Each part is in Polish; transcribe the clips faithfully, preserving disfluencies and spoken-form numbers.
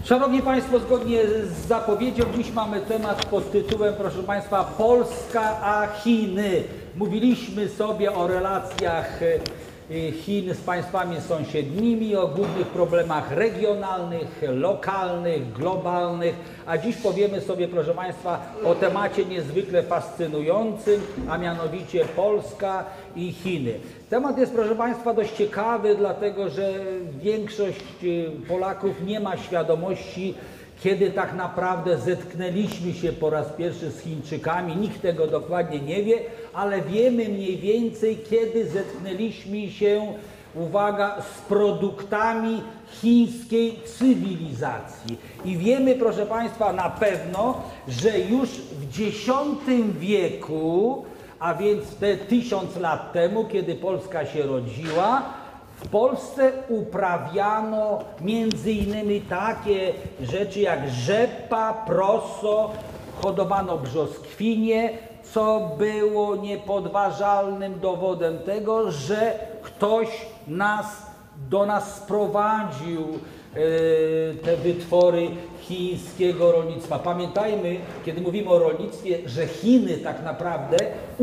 Szanowni Państwo, zgodnie z zapowiedzią dziś mamy temat pod tytułem, proszę Państwa, Polska a Chiny. Mówiliśmy sobie o relacjach Chin z państwami sąsiednimi, o głównych problemach regionalnych, lokalnych, globalnych, a dziś powiemy sobie, proszę Państwa, o temacie niezwykle fascynującym, a mianowicie Polska i Chiny. Temat jest, proszę Państwa, dość ciekawy, dlatego że większość Polaków nie ma świadomości, kiedy tak naprawdę zetknęliśmy się po raz pierwszy z Chińczykami. Nikt tego dokładnie nie wie, ale wiemy mniej więcej, kiedy zetknęliśmy się, uwaga, z produktami chińskiej cywilizacji. I wiemy, proszę Państwa, na pewno, że już w dziesiątym wieku, a więc te tysiąc lat temu, kiedy Polska się rodziła, w Polsce uprawiano między innymi takie rzeczy jak rzepa, proso, hodowano brzoskwinie, co było niepodważalnym dowodem tego, że ktoś nas, do nas sprowadził e, te wytwory chińskiego rolnictwa. Pamiętajmy, kiedy mówimy o rolnictwie, że Chiny tak naprawdę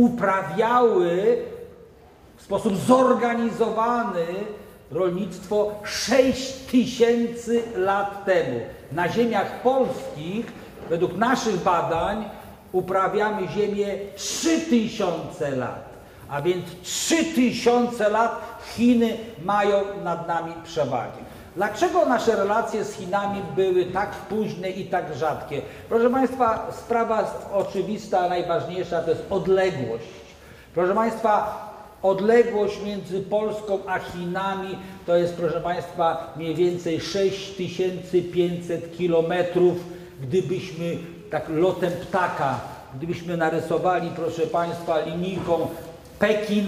uprawiały w sposób zorganizowany rolnictwo sześć tysięcy lat temu. Na ziemiach polskich, według naszych badań, uprawiamy ziemię trzy tysiące lat. A więc trzy tysiące lat Chiny mają nad nami przewagę. Dlaczego nasze relacje z Chinami były tak późne i tak rzadkie? Proszę Państwa, sprawa oczywista, najważniejsza to jest odległość. Proszę Państwa, odległość między Polską a Chinami to jest, proszę Państwa, mniej więcej sześć tysięcy pięćset kilometrów. Gdybyśmy tak lotem ptaka, gdybyśmy narysowali, proszę Państwa, linijką Pekin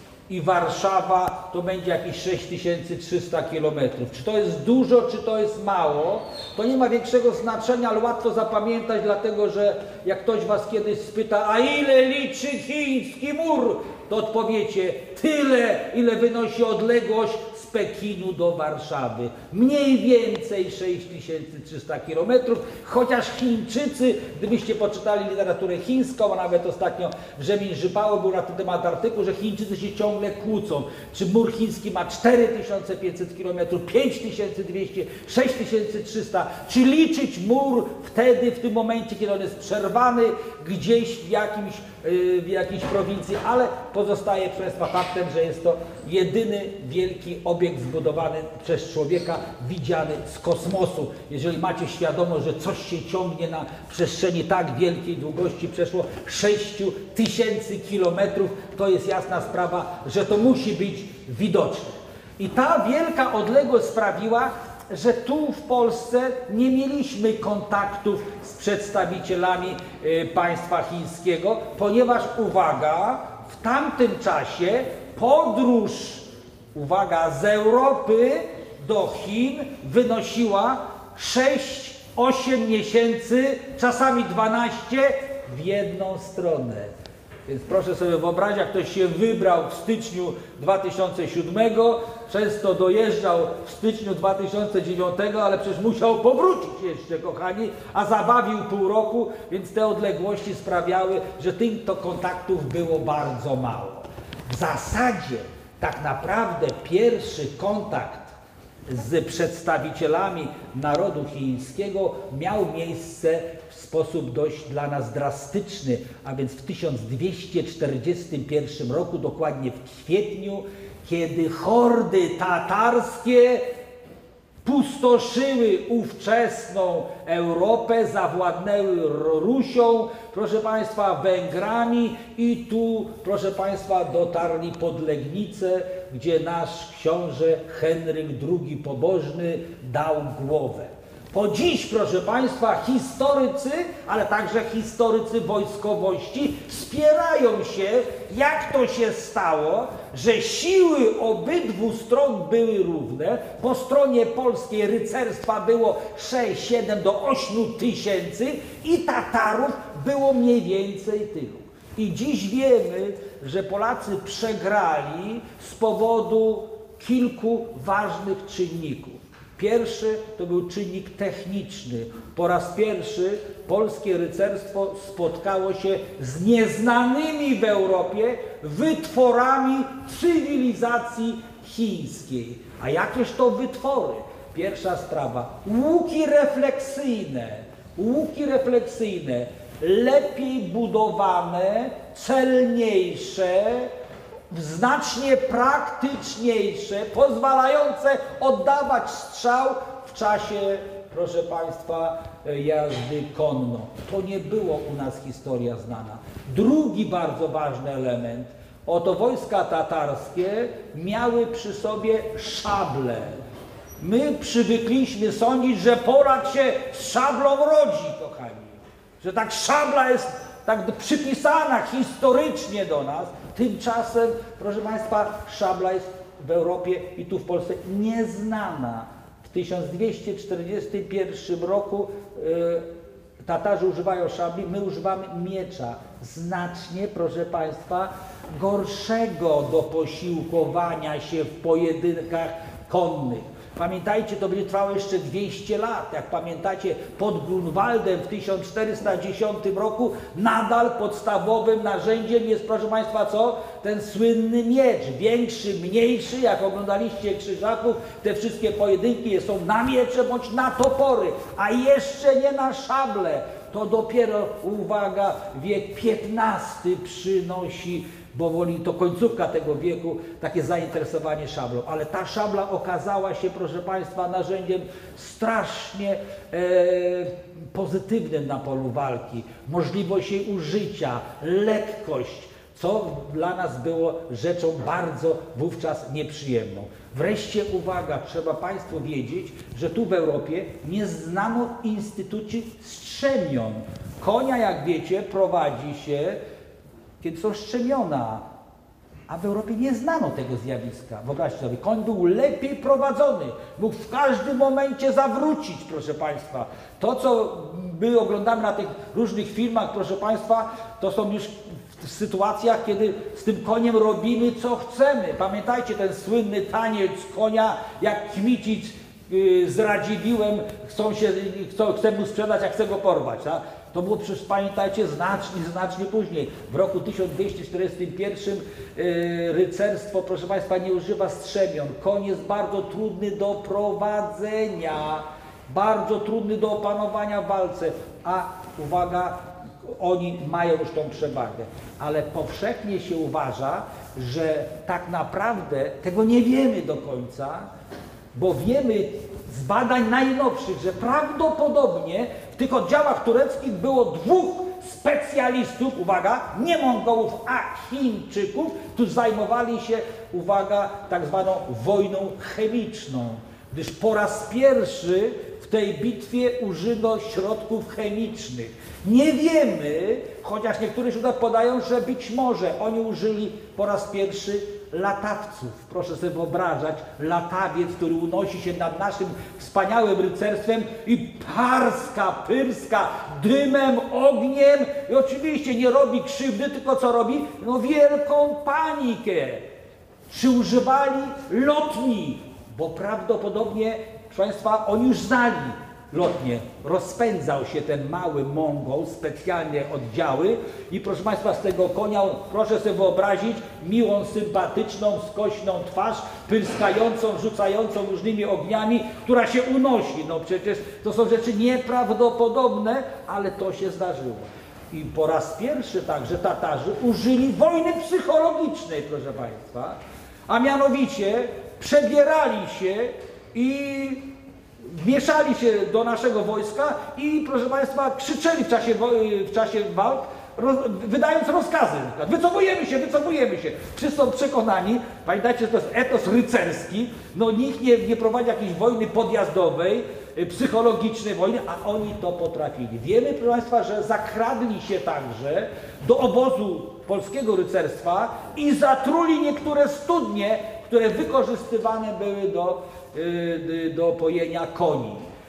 i Warszawa, to będzie jakieś sześć tysięcy trzysta kilometrów. Czy to jest dużo, czy to jest mało? To nie ma większego znaczenia, ale łatwo zapamiętać, dlatego że jak ktoś Was kiedyś spyta, a ile liczy chiński mur, to odpowiecie tyle, ile wynosi odległość z Pekinu do Warszawy. Mniej więcej sześć tysięcy trzysta kilometrów, chociaż Chińczycy, gdybyście poczytali literaturę chińską, a nawet ostatnio Brzemień Żypało był na ten temat artykuł, że Chińczycy się ciągle kłócą. Czy mur chiński ma cztery tysiące pięćset kilometrów, pięć tysięcy dwieście, sześć tysięcy trzysta. Czy liczyć mur wtedy, w tym momencie, kiedy on jest przerwany gdzieś w jakimś, yy, w jakiejś prowincji, ale pozostaje proszę Państwa faktem, że jest to jedyny wielki obiekt zbudowany przez człowieka, widziany z kosmosu. Jeżeli macie świadomość, że coś się ciągnie na przestrzeni tak wielkiej długości, przeszło sześć tysięcy kilometrów, to jest jasna sprawa, że to musi być widoczne. I ta wielka odległość sprawiła, że tu w Polsce nie mieliśmy kontaktów z przedstawicielami y, państwa chińskiego, ponieważ, uwaga, w tamtym czasie podróż, uwaga, z Europy do Chin wynosiła sześć osiem miesięcy, czasami dwanaście w jedną stronę. Więc proszę sobie wyobrazić, jak ktoś się wybrał w styczniu dwa tysiące siódmego, często dojeżdżał w styczniu dwa tysiące dziewiątego, ale przecież musiał powrócić jeszcze, kochani, a zabawił pół roku, więc te odległości sprawiały, że tych to kontaktów było bardzo mało. W zasadzie tak naprawdę pierwszy kontakt z przedstawicielami narodu chińskiego miał miejsce w sposób dość dla nas drastyczny, a więc w tysiąc dwieście czterdziestym pierwszym roku, dokładnie w kwietniu, kiedy hordy tatarskie pustoszyły ówczesną Europę, zawładnęły Rusią, proszę Państwa, Węgrami i tu, proszę Państwa, dotarli pod Legnicę, gdzie nasz książę Henryk drugi Pobożny dał głowę. Po dziś, proszę Państwa, historycy, ale także historycy wojskowości wspierają się, jak to się stało, że siły obydwu stron były równe. Po stronie polskiej rycerstwa było sześć, siedem do ośmiu tysięcy i Tatarów było mniej więcej tylu. I dziś wiemy, że Polacy przegrali z powodu kilku ważnych czynników. Pierwszy to był czynnik techniczny. Po raz pierwszy polskie rycerstwo spotkało się z nieznanymi w Europie wytworami cywilizacji chińskiej. A jakież to wytwory? Pierwsza sprawa, łuki refleksyjne, łuki refleksyjne, lepiej budowane, celniejsze, znacznie praktyczniejsze, pozwalające oddawać strzał w czasie, proszę Państwa, jazdy konno. To nie było u nas historia znana. Drugi bardzo ważny element, oto wojska tatarskie miały przy sobie szable. My przywykliśmy sądzić, że Polak się z szablą rodzi, kochani. Że tak szabla jest tak przypisana historycznie do nas. Tymczasem, proszę Państwa, szabla jest w Europie i tu w Polsce nieznana. W tysiąc dwieście czterdziestym pierwszym roku y, Tatarzy używają szabli, my używamy miecza. Znacznie, proszę Państwa, gorszego do posiłkowania się w pojedynkach konnych. Pamiętajcie, to będzie trwało jeszcze dwieście lat. Jak pamiętacie, pod Grunwaldem w tysiąc czterysta dziesiątym roku nadal podstawowym narzędziem jest, proszę Państwa, co? Ten słynny miecz. Większy, mniejszy, jak oglądaliście Krzyżaków, te wszystkie pojedynki są na miecze bądź na topory, a jeszcze nie na szable. To dopiero, uwaga, wiek piętnasty przynosi, bo woli to końcówka tego wieku, takie zainteresowanie szablą. Ale ta szabla okazała się, proszę Państwa, narzędziem strasznie e, pozytywnym na polu walki. Możliwość jej użycia, lekkość, co dla nas było rzeczą bardzo wówczas nieprzyjemną. Wreszcie uwaga, trzeba Państwu wiedzieć, że tu w Europie nie znano instytucji strzemion. Konia, jak wiecie, prowadzi się, kiedy są strzemiona, a w Europie nie znano tego zjawiska. Wyobraźcie sobie, koń był lepiej prowadzony, mógł w każdym momencie zawrócić, proszę Państwa. To, co my oglądamy na tych różnych filmach, proszę Państwa, to są już w sytuacjach, kiedy z tym koniem robimy, co chcemy. Pamiętajcie ten słynny taniec konia, jak Kmicic yy, z Radziwiłłem chcą się, chcą, chce mu sprzedać, a chce go porwać. Tak? To było przecież, pamiętajcie, znacznie, znacznie później. W roku tysiąc dwieście czterdziestym pierwszym yy, rycerstwo, proszę Państwa, nie używa strzemion. Koń jest bardzo trudny do prowadzenia, bardzo trudny do opanowania w walce, a uwaga, oni mają już tą przewagę. Ale powszechnie się uważa, że tak naprawdę tego nie wiemy do końca, bo wiemy z badań najnowszych, że prawdopodobnie w tych oddziałach tureckich było dwóch specjalistów, uwaga, nie Mongołów, a Chińczyków, którzy zajmowali się, uwaga, tak zwaną wojną chemiczną, gdyż po raz pierwszy w tej bitwie użyto środków chemicznych. Nie wiemy, chociaż niektóre źródła podają, że być może oni użyli po raz pierwszy latawców. Proszę sobie wyobrażać, latawiec, który unosi się nad naszym wspaniałym rycerstwem i parska, pyrska dymem, ogniem i oczywiście nie robi krzywdy, tylko co robi? No wielką panikę. Czy używali lotni? Bo prawdopodobnie, proszę Państwa, oni już znali lotnie. Rozpędzał się ten mały Mongol, specjalnie oddziały i proszę Państwa, z tego konia, proszę sobie wyobrazić, miłą, sympatyczną, skośną twarz, pyrskającą, rzucającą różnymi ogniami, która się unosi. No przecież to są rzeczy nieprawdopodobne, ale to się zdarzyło. I po raz pierwszy także Tatarzy użyli wojny psychologicznej, proszę Państwa, a mianowicie przebierali się i wmieszali się do naszego wojska i, proszę Państwa, krzyczeli w czasie, w czasie walk, roz, wydając rozkazy. Wycofujemy się, wycofujemy się. Wszyscy są przekonani, pamiętajcie, że to jest etos rycerski, no nikt nie, nie prowadzi jakiejś wojny podjazdowej, psychologicznej wojny, a oni to potrafili. Wiemy, proszę Państwa, że zakradli się także do obozu polskiego rycerstwa i zatruli niektóre studnie, które wykorzystywane były do, do pojenia koni.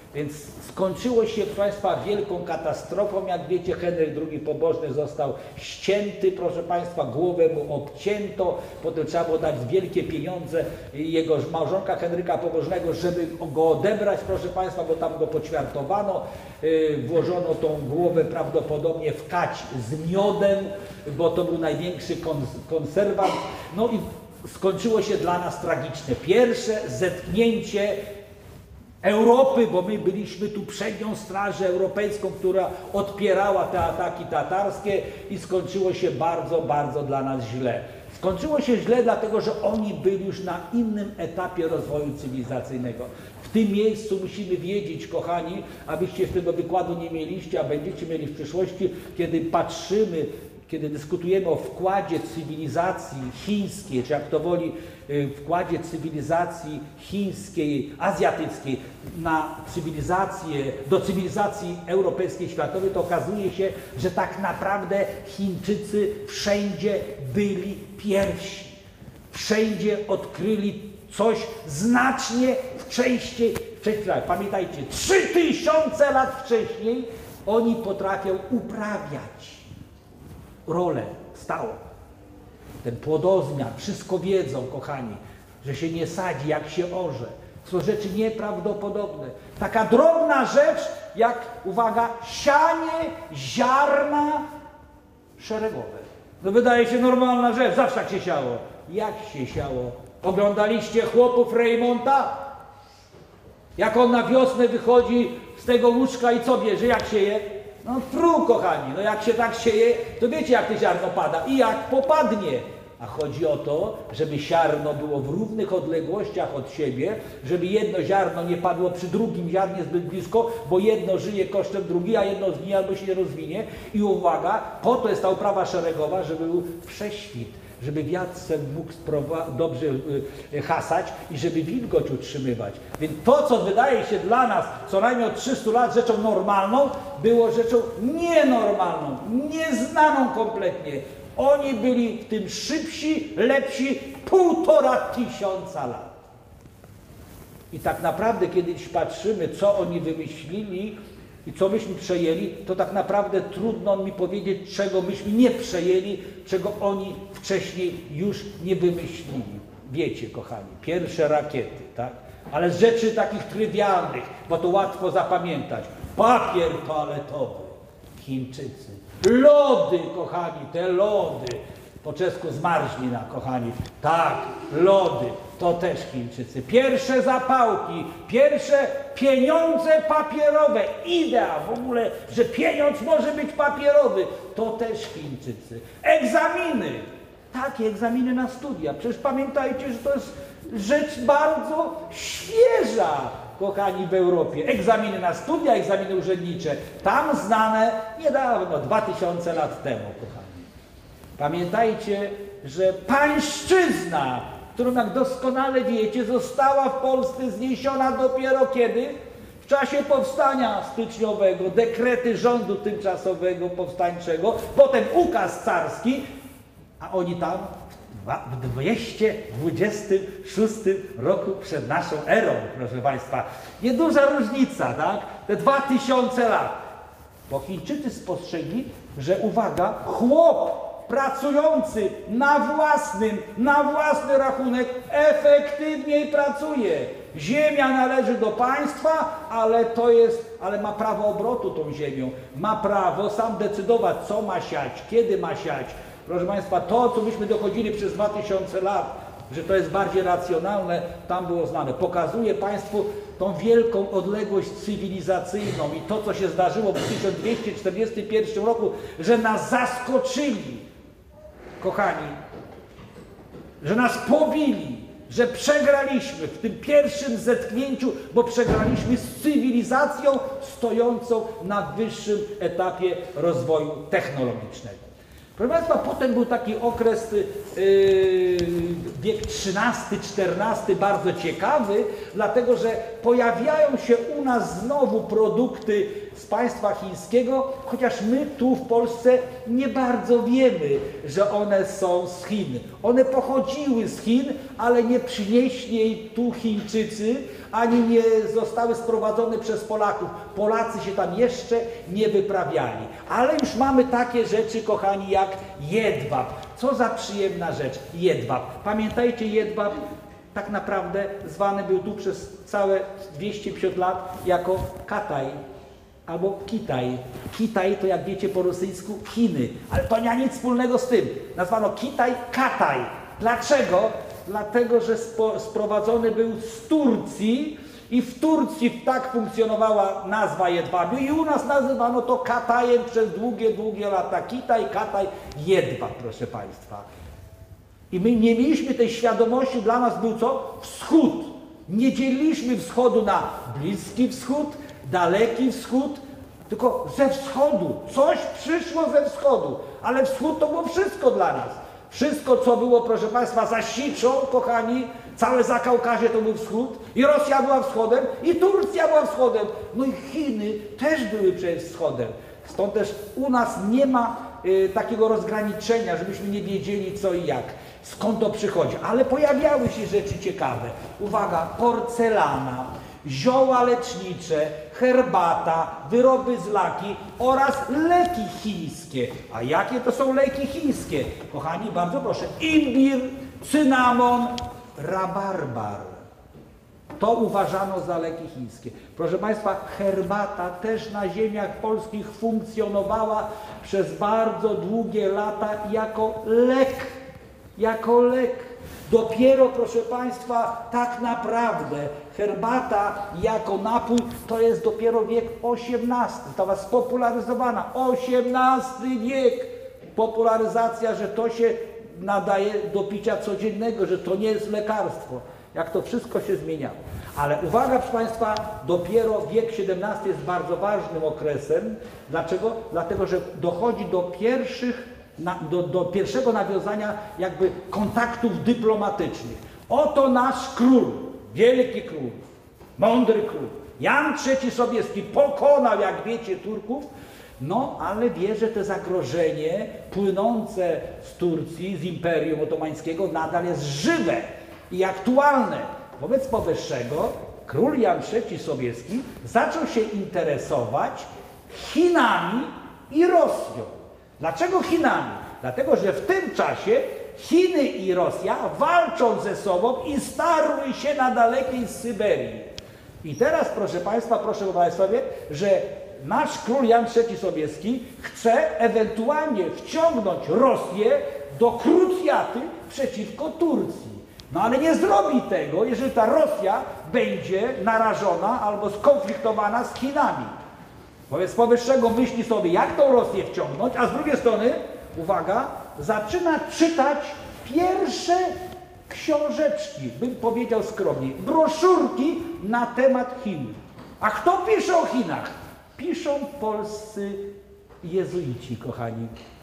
Więc skończyło się, proszę Państwa, wielką katastrofą. Jak wiecie, Henryk drugi Pobożny został ścięty, proszę Państwa, głowę mu obcięto, potem trzeba było dać wielkie pieniądze jego małżonka Henryka Pobożnego, żeby go odebrać, proszę Państwa, bo tam go poćwiartowano. Włożono tą głowę prawdopodobnie w kać z miodem, bo to był największy konserwant. No i skończyło się dla nas tragiczne. Pierwsze zetknięcie Europy, bo my byliśmy tu przednią strażą europejską, która odpierała te ataki tatarskie i skończyło się bardzo, bardzo dla nas źle. Skończyło się źle dlatego, że oni byli już na innym etapie rozwoju cywilizacyjnego. W tym miejscu musimy wiedzieć, kochani, abyście z tego wykładu nie mieliście, a będziecie mieli w przyszłości, kiedy patrzymy, kiedy dyskutujemy o wkładzie cywilizacji chińskiej, czy jak to woli, wkładzie cywilizacji chińskiej, azjatyckiej na cywilizację, do cywilizacji europejskiej, światowej, to okazuje się, że tak naprawdę Chińczycy wszędzie byli pierwsi. Wszędzie odkryli coś znacznie wcześniej. wcześniej. Pamiętajcie, trzy tysiące lat wcześniej oni potrafią uprawiać rolę stałą. Ten płodozmian, wszystko wiedzą, kochani, że się nie sadzi, jak się orze. To są rzeczy nieprawdopodobne. Taka drobna rzecz, jak, uwaga, sianie ziarna szeregowe. To wydaje się normalna rzecz, zawsze tak się siało. Jak się siało? Oglądaliście chłopów Raymonta? Jak on na wiosnę wychodzi z tego łóżka i co bierze? Jak sieje? No tru, kochani, no jak się tak sieje, to wiecie, jak to ziarno pada i jak popadnie. A chodzi o to, żeby ziarno było w równych odległościach od siebie, żeby jedno ziarno nie padło przy drugim ziarnie zbyt blisko, bo jedno żyje kosztem drugiego, a jedno zginie albo się nie rozwinie. I uwaga, po to jest ta uprawa szeregowa, żeby był prześwit, żeby wiatr mógł dobrze y, hasać i żeby wilgoć utrzymywać. Więc to, co wydaje się dla nas co najmniej od trzystu lat rzeczą normalną, było rzeczą nienormalną, nieznaną kompletnie. Oni byli w tym szybsi, lepsi półtora tysiąca lat. I tak naprawdę, kiedy patrzymy, co oni wymyślili i co myśmy przejęli, to tak naprawdę trudno mi powiedzieć, czego myśmy nie przejęli, czego oni wcześniej już nie wymyślili. Wiecie, kochani, pierwsze rakiety, tak? Ale z rzeczy takich trywialnych, bo to łatwo zapamiętać. Papier toaletowy, Chińczycy. Lody, kochani, te lody. Po czesku zmarzlina, kochani. Tak, lody, to też Chińczycy. Pierwsze zapałki, pierwsze pieniądze papierowe. Idea w ogóle, że pieniądz może być papierowy, to też Chińczycy. Egzaminy. Takie egzaminy na studia. Przecież pamiętajcie, że to jest rzecz bardzo świeża, kochani, w Europie. Egzaminy na studia, egzaminy urzędnicze. Tam znane niedawno, dwa tysiące lat temu, kochani. Pamiętajcie, że pańszczyzna, którą, jak doskonale wiecie, została w Polsce zniesiona dopiero kiedy? W czasie powstania styczniowego, dekrety rządu tymczasowego, powstańczego, potem ukaz carski, a oni tam w dwieście dwudziestym szóstym roku przed naszą erą, proszę Państwa. Nieduża różnica, tak? Te dwa tysiące lat. Bo Chińczycy spostrzegli, że uwaga, chłop pracujący na własnym, na własny rachunek efektywniej pracuje. Ziemia należy do państwa, ale to jest, ale ma prawo obrotu tą ziemią. Ma prawo sam decydować, co ma siać, kiedy ma siać. Proszę Państwa, to, co myśmy dochodzili przez dwa tysiące lat, że to jest bardziej racjonalne, tam było znane. Pokazuję Państwu tą wielką odległość cywilizacyjną i to, co się zdarzyło w tysiąc dwieście czterdziestym pierwszym roku, że nas zaskoczyli, kochani, że nas pobili, że przegraliśmy w tym pierwszym zetknięciu, bo przegraliśmy z cywilizacją stojącą na wyższym etapie rozwoju technologicznego. Proszę Państwa, potem był taki okres, yy, wiek trzynasty czternasty, bardzo ciekawy, dlatego że pojawiają się u nas znowu produkty z państwa chińskiego, chociaż my tu w Polsce nie bardzo wiemy, że one są z Chin. One pochodziły z Chin, ale nie przynieśli jej tu Chińczycy, ani nie zostały sprowadzone przez Polaków. Polacy się tam jeszcze nie wyprawiali. Ale już mamy takie rzeczy, kochani, jak jedwab. Co za przyjemna rzecz, jedwab. Pamiętajcie, jedwab tak naprawdę zwany był tu przez całe dwieście pięćdziesiąt lat jako Kataj albo Kitaj. Kitaj to, jak wiecie po rosyjsku, Chiny, ale to nie ma nic wspólnego z tym. Nazwano Kitaj Kataj. Dlaczego? Dlatego, że spo, sprowadzony był z Turcji i w Turcji tak funkcjonowała nazwa jedwabiu i u nas nazywano to Katajem przez długie, długie lata. Kitaj, Kataj, jedwab, proszę Państwa. I my nie mieliśmy tej świadomości, dla nas był co? Wschód. Nie dzieliliśmy wschodu na Bliski Wschód, Daleki Wschód, tylko ze wschodu. Coś przyszło ze wschodu, ale wschód to było wszystko dla nas. Wszystko, co było, proszę Państwa, za Siczą, kochani, całe Zakaukazie to był wschód, i Rosja była wschodem, i Turcja była wschodem, no i Chiny też były przecież wschodem. Stąd też u nas nie ma y, takiego rozgraniczenia, żebyśmy nie wiedzieli co i jak, skąd to przychodzi. Ale pojawiały się rzeczy ciekawe. Uwaga, porcelana, zioła lecznicze, herbata, wyroby z laki oraz leki chińskie. A jakie to są leki chińskie? Kochani, bardzo proszę, imbir, cynamon, rabarbar. To uważano za leki chińskie. Proszę Państwa, herbata też na ziemiach polskich funkcjonowała przez bardzo długie lata jako lek. Jako lek. Dopiero, proszę Państwa, tak naprawdę herbata jako napój to jest dopiero wiek osiemnasty. Została spopularyzowana. osiemnasty wiek. Popularyzacja, że to się nadaje do picia codziennego, że to nie jest lekarstwo. Jak to wszystko się zmieniało. Ale uwaga, proszę Państwa, dopiero wiek siedemnasty jest bardzo ważnym okresem. Dlaczego? Dlatego, że dochodzi do pierwszych, na, do, do pierwszego nawiązania jakby kontaktów dyplomatycznych. Oto nasz król, wielki król, mądry król, Jan trzeci Sobieski pokonał, jak wiecie, Turków, no ale wie, że to zagrożenie płynące z Turcji, z Imperium Otomańskiego nadal jest żywe i aktualne. Wobec powyższego król Jan trzeci Sobieski zaczął się interesować Chinami i Rosją. Dlaczego Chinami? Dlatego, że w tym czasie Chiny i Rosja walczą ze sobą i starły się na dalekiej Syberii. I teraz, proszę Państwa, proszę wyobrazić sobie, że nasz król Jan trzeci Sobieski chce ewentualnie wciągnąć Rosję do krucjaty przeciwko Turcji. No ale nie zrobi tego, jeżeli ta Rosja będzie narażona albo skonfliktowana z Chinami. Wobec powyższego myśli sobie, jak tą Rosję wciągnąć, a z drugiej strony, uwaga, zaczyna czytać pierwsze książeczki, bym powiedział skromnie, broszurki na temat Chin. A kto pisze o Chinach? Piszą polscy jezuici, kochani.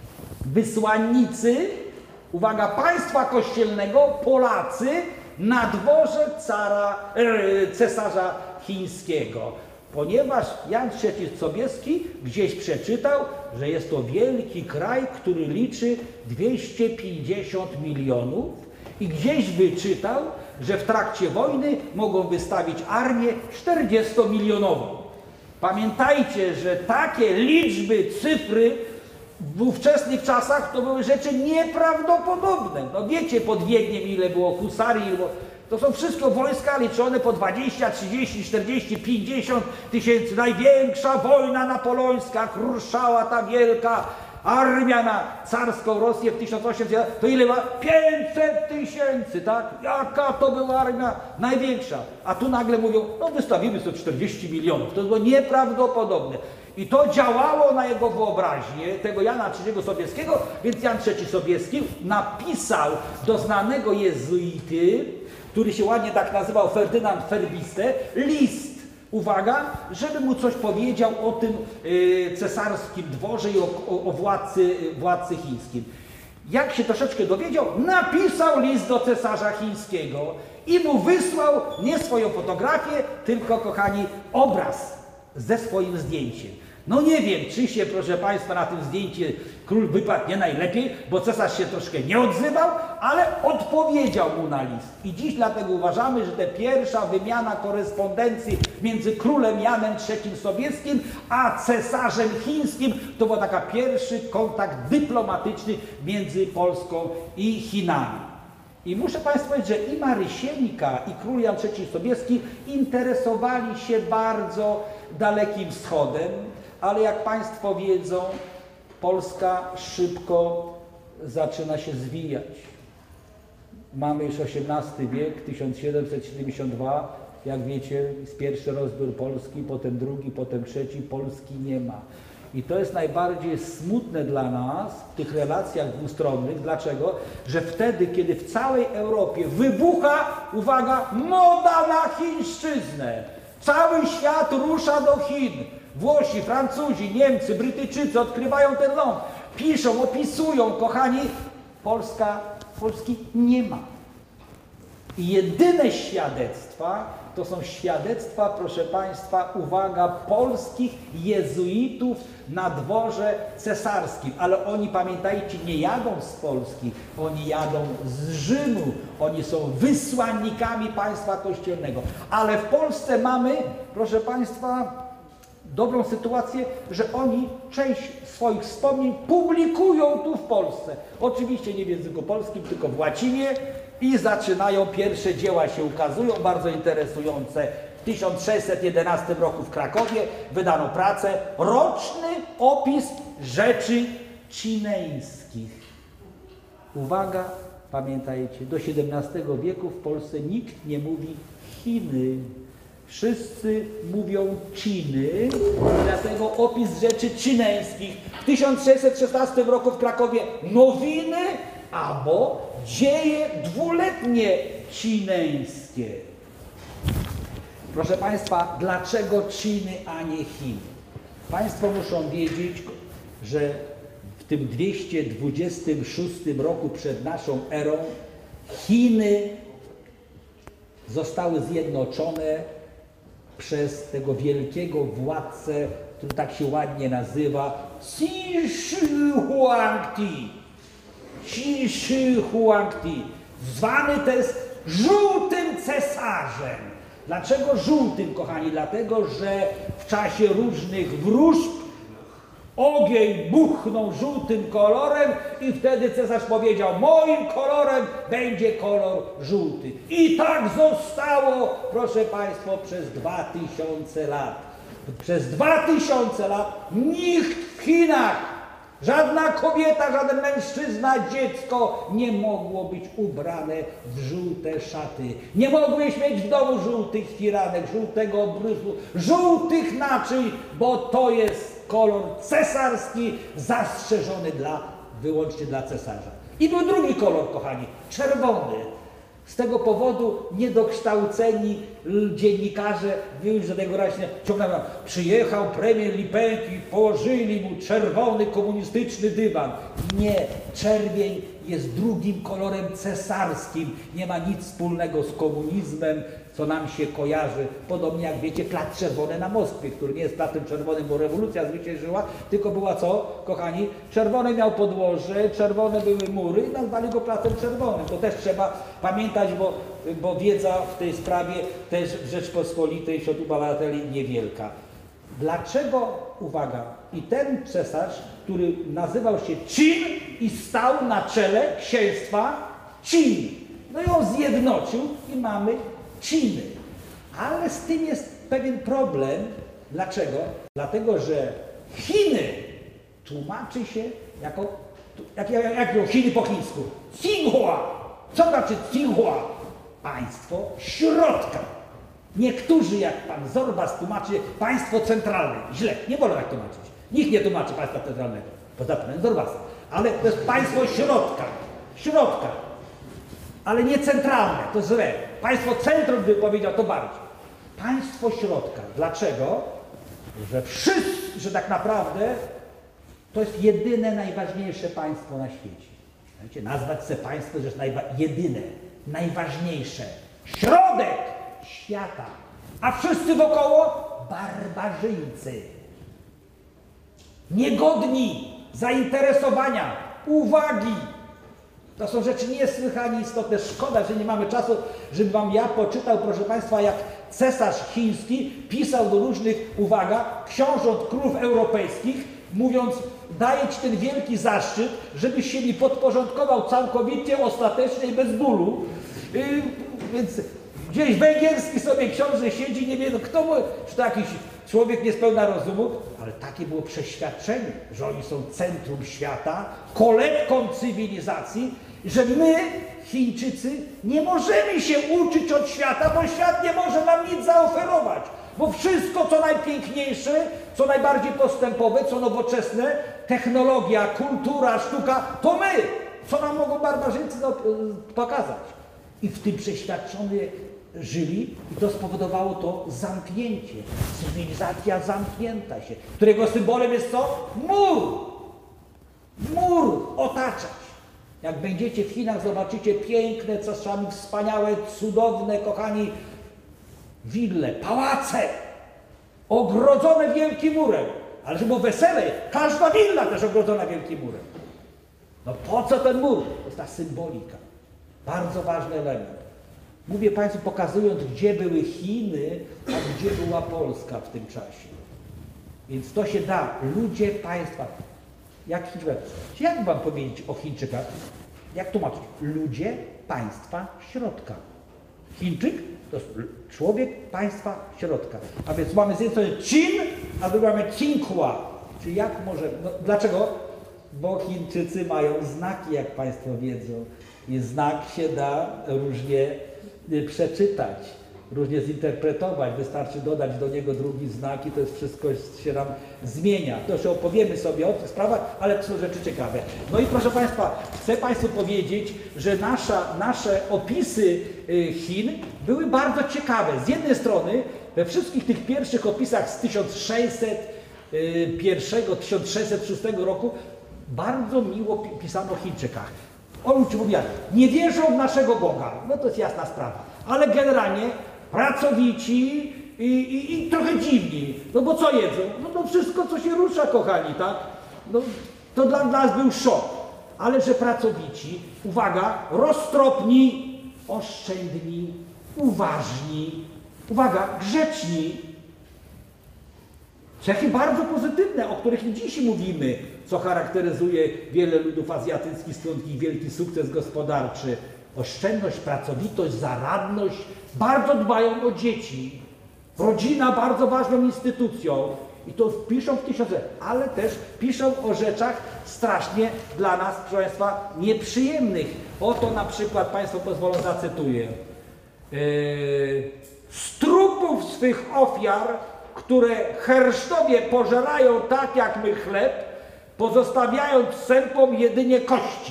Wysłannicy, uwaga, państwa kościelnego, Polacy, na dworze cara, e, cesarza chińskiego. Ponieważ Jan trzeci Sobieski gdzieś przeczytał, że jest to wielki kraj, który liczy dwieście pięćdziesiąt milionów i gdzieś wyczytał, że w trakcie wojny mogą wystawić armię czterdziestomilionową. Pamiętajcie, że takie liczby, cyfry w ówczesnych czasach to były rzeczy nieprawdopodobne. No wiecie pod Wiedniem ile było husarii, ile było... To są wszystko wojska liczone po dwadzieścia, trzydzieści, czterdzieści, pięćdziesiąt tysięcy. Największa wojna napoleońska, ruszała ta wielka armia na carską Rosję w tysiąc osiemset. To ile ma? pięćset tysięcy, tak? Jaka to była armia największa? A tu nagle mówią, no wystawimy sobie czterdzieści milionów. To było nieprawdopodobne. I to działało na jego wyobraźnię, tego Jana trzeciego Sobieskiego, więc Jan trzeci Sobieski napisał do znanego jezuity, który się ładnie tak nazywał Ferdynand Ferbiste, list, uwaga, żeby mu coś powiedział o tym y, cesarskim dworze i o, o, o władcy, władcy chińskim. Jak się troszeczkę dowiedział, napisał list do cesarza chińskiego i mu wysłał nie swoją fotografię, tylko, kochani, obraz. ze swoim zdjęciem. No nie wiem, czy się, proszę Państwa, na tym zdjęciu król wypadł nie najlepiej, bo cesarz się troszkę nie odzywał, ale odpowiedział mu na list. I dziś dlatego uważamy, że ta pierwsza wymiana korespondencji między królem Janem trzecim Sobieskim a cesarzem chińskim to był taki pierwszy kontakt dyplomatyczny między Polską i Chinami. I muszę Państwu powiedzieć, że i Marysieńka, i król Jan trzeci Sobieski interesowali się bardzo Dalekim Wschodem, ale jak Państwo wiedzą, Polska szybko zaczyna się zwijać. Mamy już osiemnasty wiek, tysiąc siedemset siedemdziesiąty drugi, jak wiecie, jest pierwszy rozbiór Polski, potem drugi, potem trzeci, Polski nie ma. I to jest najbardziej smutne dla nas w tych relacjach dwustronnych. Dlaczego? Że wtedy, kiedy w całej Europie wybucha, uwaga, moda na chińszczyznę. Cały świat rusza do Chin. Włosi, Francuzi, Niemcy, Brytyjczycy odkrywają ten ląd. Piszą, opisują, kochani. Polska, Polski nie ma. I jedyne świadectwa to są świadectwa, proszę Państwa, uwaga, polskich jezuitów na dworze cesarskim. Ale oni, pamiętajcie, nie jadą z Polski, oni jadą z Rzymu. Oni są wysłannikami państwa kościelnego. Ale w Polsce mamy, proszę Państwa, dobrą sytuację, że oni część swoich wspomnień publikują tu w Polsce. Oczywiście nie w języku polskim, tylko w łacinie. I zaczynają, pierwsze dzieła się ukazują, bardzo interesujące. W tysiąc sześćset jedenastym roku w Krakowie wydano pracę Roczny opis rzeczy chineńskich. Uwaga, pamiętajcie, do siedemnastego wieku w Polsce nikt nie mówi Chiny. Wszyscy mówią Chiny, dlatego opis rzeczy chineńskich. W tysiąc sześćset szesnastym roku w Krakowie nowiny albo dzieje dwuletnie chineńskie. Proszę Państwa, dlaczego Chiny, a nie Chiny? Państwo muszą wiedzieć, że w tym dwieście dwudziestym szóstym roku przed naszą erą Chiny zostały zjednoczone przez tego wielkiego władcę, który tak się ładnie nazywa, Qin Shi Huangdi. Qin Shi Huangdi, zwany też żółtym cesarzem. Dlaczego żółtym, kochani? Dlatego, że w czasie różnych wróżb ogień buchnął żółtym kolorem i wtedy cesarz powiedział, moim kolorem będzie kolor żółty. I tak zostało, proszę Państwa, przez dwa tysiące lat. Przez dwa tysiące lat nikt w Chinach, żadna kobieta, żaden mężczyzna, dziecko nie mogło być ubrane w żółte szaty. Nie mogłeś mieć w domu żółtych firanek, żółtego obrysu, żółtych naczyń, bo to jest kolor cesarski, zastrzeżony dla, wyłącznie dla cesarza. I był drugi kolor, kochani, czerwony. Z tego powodu niedokształceni dziennikarze już do tego raźnie ciągnęli. Przyjechał premier Li Peng i położyli mu czerwony komunistyczny dywan. Nie, czerwień jest drugim kolorem cesarskim. Nie ma nic wspólnego z komunizmem, co nam się kojarzy. Podobnie jak wiecie, Plac Czerwony na Moskwie, który nie jest placem czerwonym, bo rewolucja zwyciężyła, tylko była co, kochani? Czerwony miał podłoże, czerwone były mury i nazwali go Placem Czerwonym. To też trzeba pamiętać, bo, bo wiedza w tej sprawie też w Rzeczpospolitej wśród obywateli niewielka. Dlaczego, uwaga, i ten cesarz, który nazywał się Qin i stał na czele księstwa Qin. No i on zjednoczył i mamy Chiny. Ale z tym jest pewien problem. Dlaczego? Dlatego, że Chiny tłumaczy się jako, jak, jak, jak Chiny po chińsku, Tsinghua. Co znaczy Tsinghua? Państwo środka. Niektórzy, jak pan Zorbas tłumaczy, państwo centralne. Źle, nie wolno tak tłumaczyć. Nikt nie tłumaczy państwa centralnego, poza panem Zorbasem. Ale to jest państwo środka. Środka. Ale nie centralne, to źle. Państwo centrum, by powiedział, to bardziej. Państwo środka. Dlaczego? Że wszyscy, że tak naprawdę to jest jedyne, najważniejsze państwo na świecie. Wiecie, nazwać se państwo, że jest najwa- jedyne, najważniejsze. Środek świata. A wszyscy wokoło barbarzyńcy. Niegodni zainteresowania, uwagi. To są rzeczy niesłychanie istotne. Szkoda, że nie mamy czasu, żeby wam ja poczytał, proszę państwa, jak cesarz chiński pisał do różnych, uwaga, książąt królów europejskich, mówiąc, daję ci ten wielki zaszczyt, żebyś się mi podporządkował całkowicie, ostatecznie i bez bólu. Yy, więc gdzieś węgierski sobie książę siedzi, nie wie, no kto mu, czy to jakiś człowiek niespełna rozumu, ale takie było przeświadczenie, że oni są centrum świata, kolebką cywilizacji, że my, Chińczycy, nie możemy się uczyć od świata, bo świat nie może nam nic zaoferować. Bo wszystko, co najpiękniejsze, co najbardziej postępowe, co nowoczesne, technologia, kultura, sztuka, to my. Co nam mogą barbarzyńcy pokazać? I w tym przeświadczony żyli i to spowodowało to zamknięcie. Cywilizacja zamknięta się, którego symbolem jest co? Mur! Mur otaczać. Jak będziecie w Chinach, zobaczycie piękne, czasami wspaniałe, cudowne, kochani, wille, pałace, ogrodzone wielkim murem. Ale żeby było weselej, każda willa też ogrodzona wielkim murem. No po co ten mur? To jest ta symbolika. Bardzo ważny element. Mówię państwu, pokazując, gdzie były Chiny, a gdzie była Polska w tym czasie. Więc to się da. Ludzie państwa. Jak Chińczycy? Jak wam powiedzieć o Chińczykach? Jak tłumaczyć? Ludzie państwa środka. Chińczyk to jest człowiek państwa środka. A więc mamy z jednej strony Chin, a z drugiej mamy Tsinghua. Czyli jak może... No, dlaczego? Bo Chińczycy mają znaki, jak państwo wiedzą. I znak się da różnie przeczytać, różnie zinterpretować. Wystarczy dodać do niego drugi znak i to jest wszystko się nam zmienia. To już opowiemy sobie o tych sprawach, ale to są rzeczy ciekawe. No i proszę państwa, chcę państwu powiedzieć, że nasza, nasze opisy Chin były bardzo ciekawe. Z jednej strony we wszystkich tych pierwszych opisach z tysiąc sześćset jeden, tysiąc sześćset szóstego roku bardzo miło pisano o Chińczykach. On ci mówi, nie wierzą w naszego Boga. No to jest jasna sprawa. Ale generalnie pracowici i, i, i trochę dziwni. No bo co jedzą? No to wszystko, co się rusza, kochani, tak? No, to dla nas był szok. Ale że pracowici, uwaga, roztropni, oszczędni, uważni, uwaga, grzeczni. Cechy bardzo pozytywne, o których dziś mówimy, co charakteryzuje wiele ludów azjatyckich, stąd ich wielki sukces gospodarczy. Oszczędność, pracowitość, zaradność, bardzo dbają o dzieci. Rodzina bardzo ważną instytucją. I to piszą w tysiące, ale też piszą o rzeczach strasznie dla nas, proszę państwa, nieprzyjemnych. Oto na przykład, państwo pozwolą, zacytuję. Yy, z trupów swych ofiar, które hersztowie pożerają tak jak my chleb, pozostawiając sępom jedynie kości.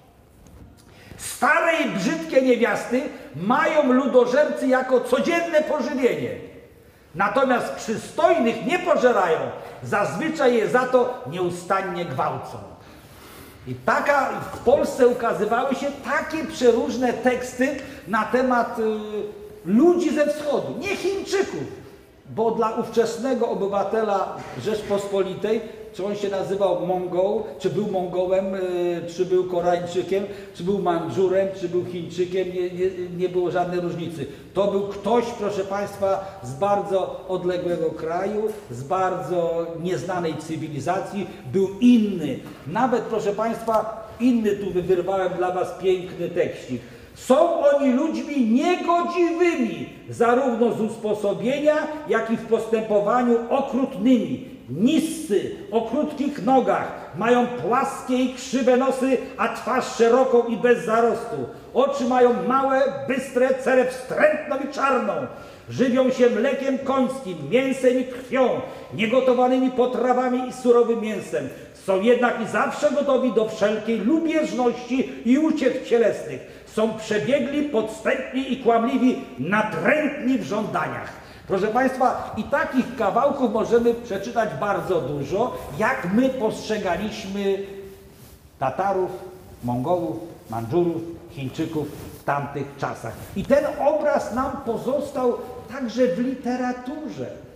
Stare i brzydkie niewiasty mają ludożercy jako codzienne pożywienie. Natomiast przystojnych nie pożerają, zazwyczaj je za to nieustannie gwałcą. I taka, w Polsce ukazywały się takie przeróżne teksty na temat y, ludzi ze wschodu, nie Chińczyków. Bo dla ówczesnego obywatela Rzeczpospolitej, czy on się nazywał Mongol, czy był Mongołem, czy był Koreańczykiem, czy był Mandżurem, czy był Chińczykiem, nie, nie, nie było żadnej różnicy. To był ktoś, proszę państwa, z bardzo odległego kraju, z bardzo nieznanej cywilizacji, był inny. Nawet, proszę państwa, inny tu wyrwałem dla was piękny tekścik. Są oni ludźmi niegodziwymi, zarówno z usposobienia, jak i w postępowaniu okrutnymi. Niscy, o krótkich nogach, mają płaskie i krzywe nosy, a twarz szeroką i bez zarostu. Oczy mają małe, bystre, cerę wstrętną i czarną. Żywią się mlekiem końskim, mięsem i krwią, niegotowanymi potrawami i surowym mięsem. Są jednak i zawsze gotowi do wszelkiej lubieżności i uciech cielesnych. Są przebiegli, podstępni i kłamliwi, natrętni w żądaniach. Proszę państwa, i takich kawałków możemy przeczytać bardzo dużo, jak my postrzegaliśmy Tatarów, Mongołów, Mandżurów, Chińczyków w tamtych czasach. I ten obraz nam pozostał także w literaturze.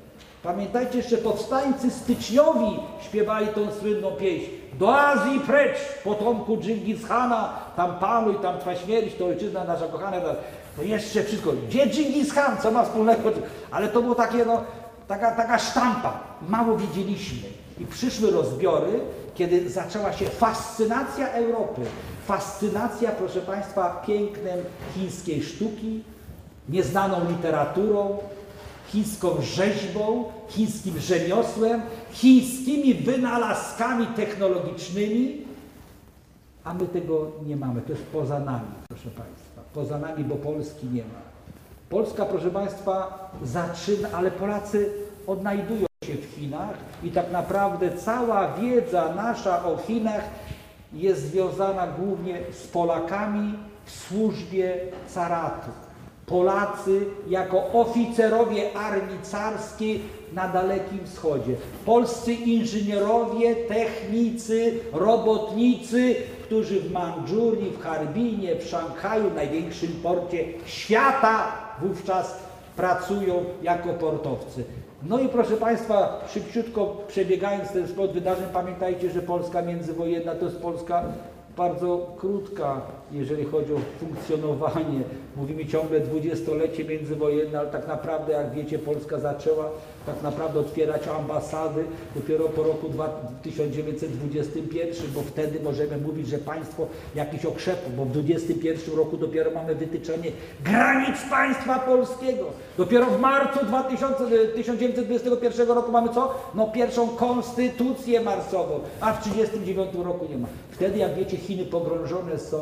Pamiętajcie, jeszcze powstańcy styczniowi śpiewali tą słynną pieśń. Do Azji precz, potomku Dżingis Khana, tam panuj, tam twa śmierć, to ojczyzna nasza kochana. To jeszcze wszystko. Gdzie Dżingis Khan, co ma wspólnego? Ale to było takie, no, taka, taka sztampa. Mało wiedzieliśmy. I przyszły rozbiory, kiedy zaczęła się fascynacja Europy. Fascynacja, proszę Państwa, pięknem chińskiej sztuki, nieznaną literaturą, chińską rzeźbą, chińskim rzemiosłem, chińskimi wynalazkami technologicznymi, a my tego nie mamy. To jest poza nami, proszę Państwa. Poza nami, bo Polski nie ma. Polska, proszę Państwa, zaczyna, ale Polacy odnajdują się w Chinach i tak naprawdę cała wiedza nasza o Chinach jest związana głównie z Polakami w służbie caratu. Polacy jako oficerowie armii carskiej na Dalekim Wschodzie. Polscy inżynierowie, technicy, robotnicy, którzy w Mandżurii, w Harbinie, w Szanghaju, największym porcie świata wówczas pracują jako portowcy. No i proszę Państwa, szybciutko przebiegając ten spod wydarzeń, pamiętajcie, że Polska międzywojenna to jest Polska bardzo krótka, jeżeli chodzi o funkcjonowanie. Mówimy ciągle dwudziestolecie międzywojenne, ale tak naprawdę, jak wiecie, Polska zaczęła tak naprawdę otwierać ambasady dopiero po roku tysiąc dziewięćset dwudziestym pierwszym, bo wtedy możemy mówić, że państwo jakiś okrzepło, bo w dwudziestym pierwszym roku dopiero mamy wytyczenie granic państwa polskiego. Dopiero w marcu tysiąc dziewięćset dwudziestego pierwszego roku mamy co? No pierwszą konstytucję marsową, a w trzydziestym dziewiątym roku nie ma. Wtedy, jak wiecie, Chiny pogrążone są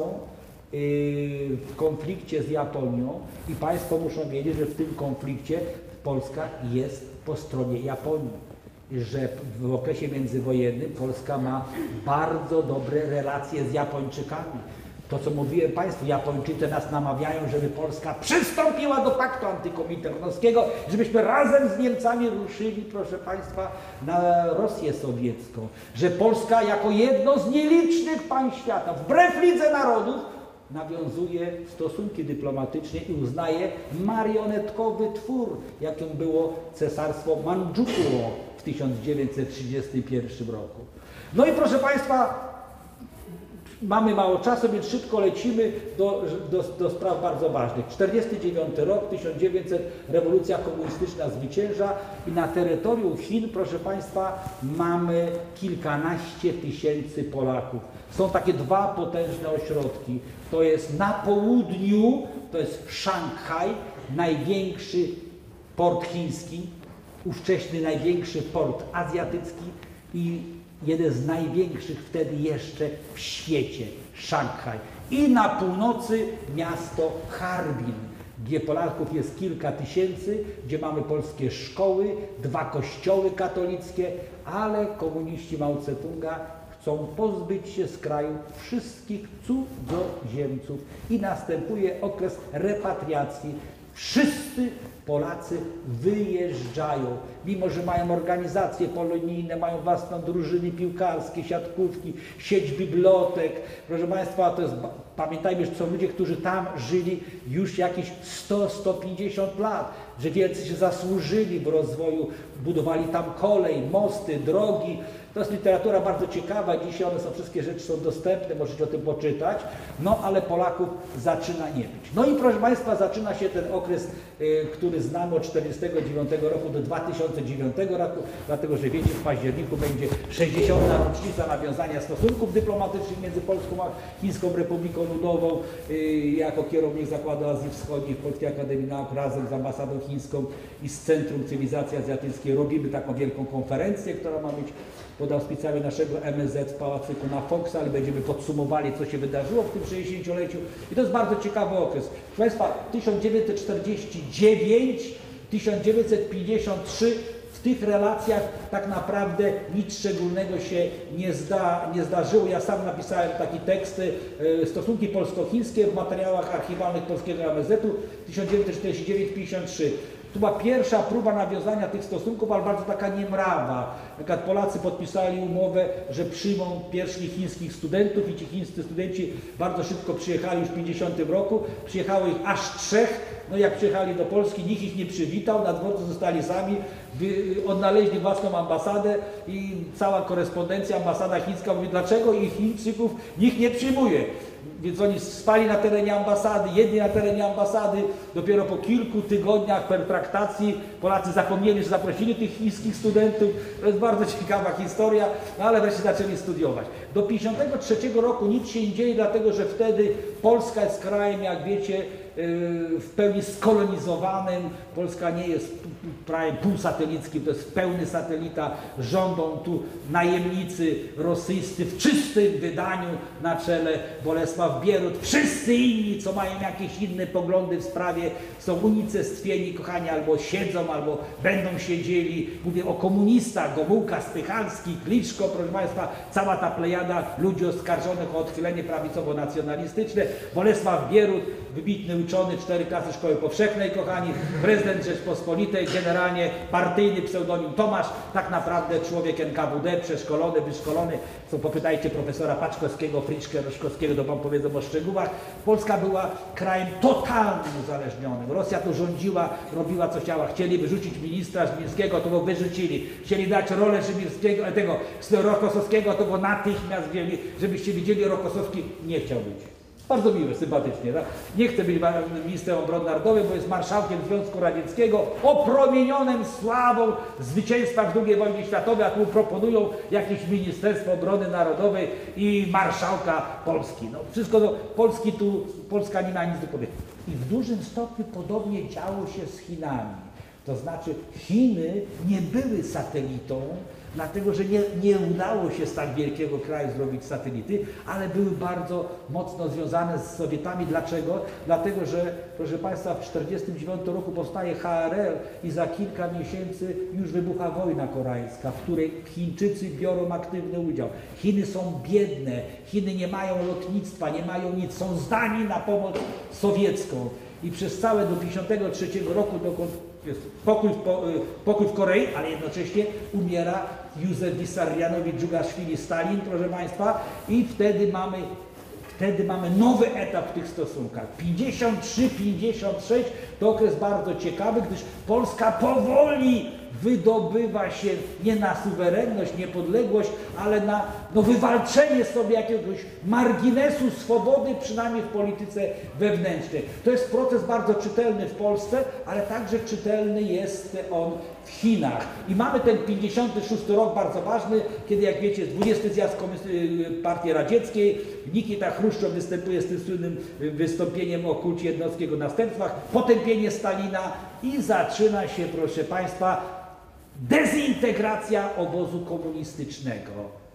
w konflikcie z Japonią i Państwo muszą wiedzieć, że w tym konflikcie Polska jest po stronie Japonii, że w okresie międzywojennym Polska ma bardzo dobre relacje z Japończykami. To, co mówiłem Państwu, Japończycy nas namawiają, żeby Polska przystąpiła do paktu antykominternowskiego, żebyśmy razem z Niemcami ruszyli, proszę Państwa, na Rosję sowiecką. Że Polska jako jedno z nielicznych państw świata, wbrew Lidze Narodów, nawiązuje stosunki dyplomatyczne i uznaje marionetkowy twór, jakim było cesarstwo Mandżukuo w tysiąc dziewięćset trzydziestym pierwszym roku. No i proszę Państwa, mamy mało czasu, więc szybko lecimy do, do, do spraw bardzo ważnych. czterdziesty dziewiąty rok, tysiąc dziewięćset, rewolucja komunistyczna zwycięża i na terytorium Chin, proszę Państwa, mamy kilkanaście tysięcy Polaków. Są takie dwa potężne ośrodki. To jest na południu, to jest Szanghaj, największy port chiński, ówcześny największy port azjatycki i jeden z największych wtedy jeszcze w świecie, Szanghaj. I na północy miasto Harbin, gdzie Polaków jest kilka tysięcy, gdzie mamy polskie szkoły, dwa kościoły katolickie, ale komuniści Mao Tse-tunga chcą pozbyć się z kraju wszystkich cudzoziemców i następuje okres repatriacji. Wszyscy Polacy wyjeżdżają, mimo że mają organizacje polonijne, mają własne drużyny piłkarskie, siatkówki, sieć bibliotek. Proszę Państwa, to jest, pamiętajmy, że są ludzie, którzy tam żyli już jakieś sto, sto pięćdziesiąt lat, że wielcy się zasłużyli w rozwoju, budowali tam kolej, mosty, drogi. To jest literatura bardzo ciekawa, dzisiaj one są, wszystkie rzeczy są dostępne, możecie o tym poczytać, no ale Polaków zaczyna nie być. No i proszę Państwa, zaczyna się ten okres, y, który znamy od tysiąc dziewięćset czterdziestego dziewiątego roku do dwa tysiące dziewiątego roku, dlatego że wiecie, w październiku będzie sześćdziesiąta rocznica nawiązania stosunków dyplomatycznych między Polską a Chińską Republiką Ludową. Y, jako kierownik Zakładu Azji Wschodniej w Polskiej Akademii Nauk razem z ambasadą chińską i z Centrum Cywilizacji Azjatyckiej robimy taką wielką konferencję, która ma być pod auspicjami naszego M S Z w Pałacyku na Foxa, ale będziemy podsumowali, co się wydarzyło w tym sześćdziesięcioleciu. I to jest bardzo ciekawy okres. Proszę Państwa, tysiąc dziewięćset czterdziesty dziewiąty do tysiąc dziewięćset pięćdziesiątego trzeciego w tych relacjach tak naprawdę nic szczególnego się nie, zda, nie zdarzyło. Ja sam napisałem taki tekst, e, stosunki polsko-chińskie w materiałach archiwalnych polskiego M S Z-u tysiąc dziewięćset czterdziesty dziewiąty do pięćdziesiątego trzeciego. To była pierwsza próba nawiązania tych stosunków, ale bardzo taka niemrawa. Na przykład Polacy podpisali umowę, że przyjmą pierwszych chińskich studentów i ci chińscy studenci bardzo szybko przyjechali już w tysiąc dziewięćset pięćdziesiątym roku. Przyjechało ich aż trzech. No jak przyjechali do Polski, nikt ich nie przywitał, na dworcu zostali sami, odnaleźli własną ambasadę i cała korespondencja, ambasada chińska mówi, dlaczego ich Chińczyków nikt nie przyjmuje. Więc oni spali na terenie ambasady, jedli na terenie ambasady. Dopiero po kilku tygodniach pertraktacji Polacy zapomnieli, że zaprosili tych chińskich studentów. To jest bardzo ciekawa historia, no ale wreszcie zaczęli studiować. Do tysiąc dziewięćset pięćdziesiątego trzeciego roku nic się nie dzieje, dlatego że wtedy Polska jest krajem, jak wiecie, w pełni skolonizowanym. Polska nie jest krajem półsatelickim, to jest pełny satelita. Rządzą tu najemnicy rosyjscy w czystym wydaniu, na czele Bolesław Bierut. Wszyscy inni, co mają jakieś inne poglądy w sprawie, są unicestwieni, kochani, albo siedzą, albo będą siedzieli. Mówię o komunistach, Gomułka, Spychalski, Kliczko, proszę Państwa, cała ta plejada ludzi oskarżonych o odchylenie prawicowo-nacjonalistyczne. Bolesław Bierut, wybitny uczony, cztery klasy szkoły powszechnej, kochani, prezydent Rzeczpospolitej, generalnie partyjny pseudonim Tomasz, tak naprawdę człowiek N K W D, przeszkolony, wyszkolony. Co popytajcie profesora Paczkowskiego, Friczkę, Roszkowskiego, to wam powiedzą o szczegółach. Polska była krajem totalnie uzależnionym. Rosja tu rządziła, robiła co chciała. Chcieli wyrzucić ministra Żmińskiego, to go wyrzucili. Chcieli dać rolę Żmińskiego, tego Rokossowskiego, to go natychmiast wzięli. Żebyście widzieli, Rokossowski nie chciał być. Bardzo miły, sympatycznie. Tak? Nie chce być ministrem obrony narodowej, bo jest marszałkiem Związku Radzieckiego, opromienionym sławą zwycięstwa w drugiej wojnie światowej, a tu proponują jakieś Ministerstwo Obrony Narodowej i marszałka Polski. No, wszystko to, Polski tu, Polska nie ma nic do powiedzenia. I w dużym stopniu podobnie działo się z Chinami. To znaczy Chiny nie były satelitą, dlatego że nie, nie udało się z tak wielkiego kraju zrobić satelity, ale były bardzo mocno związane z Sowietami. Dlaczego? Dlatego, że, proszę Państwa, w tysiąc dziewięćset czterdziestym dziewiątym roku powstaje H R L i za kilka miesięcy już wybucha wojna koreańska, w której Chińczycy biorą aktywny udział. Chiny są biedne, Chiny nie mają lotnictwa, nie mają nic, są zdani na pomoc sowiecką. I przez całe do tysiąc dziewięćset pięćdziesiątego trzeciego roku, dokąd jest pokój w, pokój w Korei, ale jednocześnie umiera Józef Wissarionowicz Dżugaszwili Stalin, proszę Państwa, i wtedy mamy, wtedy mamy nowy etap w tych stosunkach. pięćdziesiąt trzy pięćdziesiąt sześć to okres bardzo ciekawy, gdyż Polska powoli wydobywa się nie na suwerenność, niepodległość, ale na no, wywalczenie sobie jakiegoś marginesu swobody, przynajmniej w polityce wewnętrznej. To jest proces bardzo czytelny w Polsce, ale także czytelny jest on w Chinach. I mamy ten pięćdziesiąty szósty rok bardzo ważny, kiedy, jak wiecie, dwudziesty zjazd Partii Radzieckiej, Nikita Chruszczow występuje z tym słynnym wystąpieniem o kulcie jednostkiego następstwach, potępienie Stalina i zaczyna się, proszę Państwa, dezintegracja obozu komunistycznego.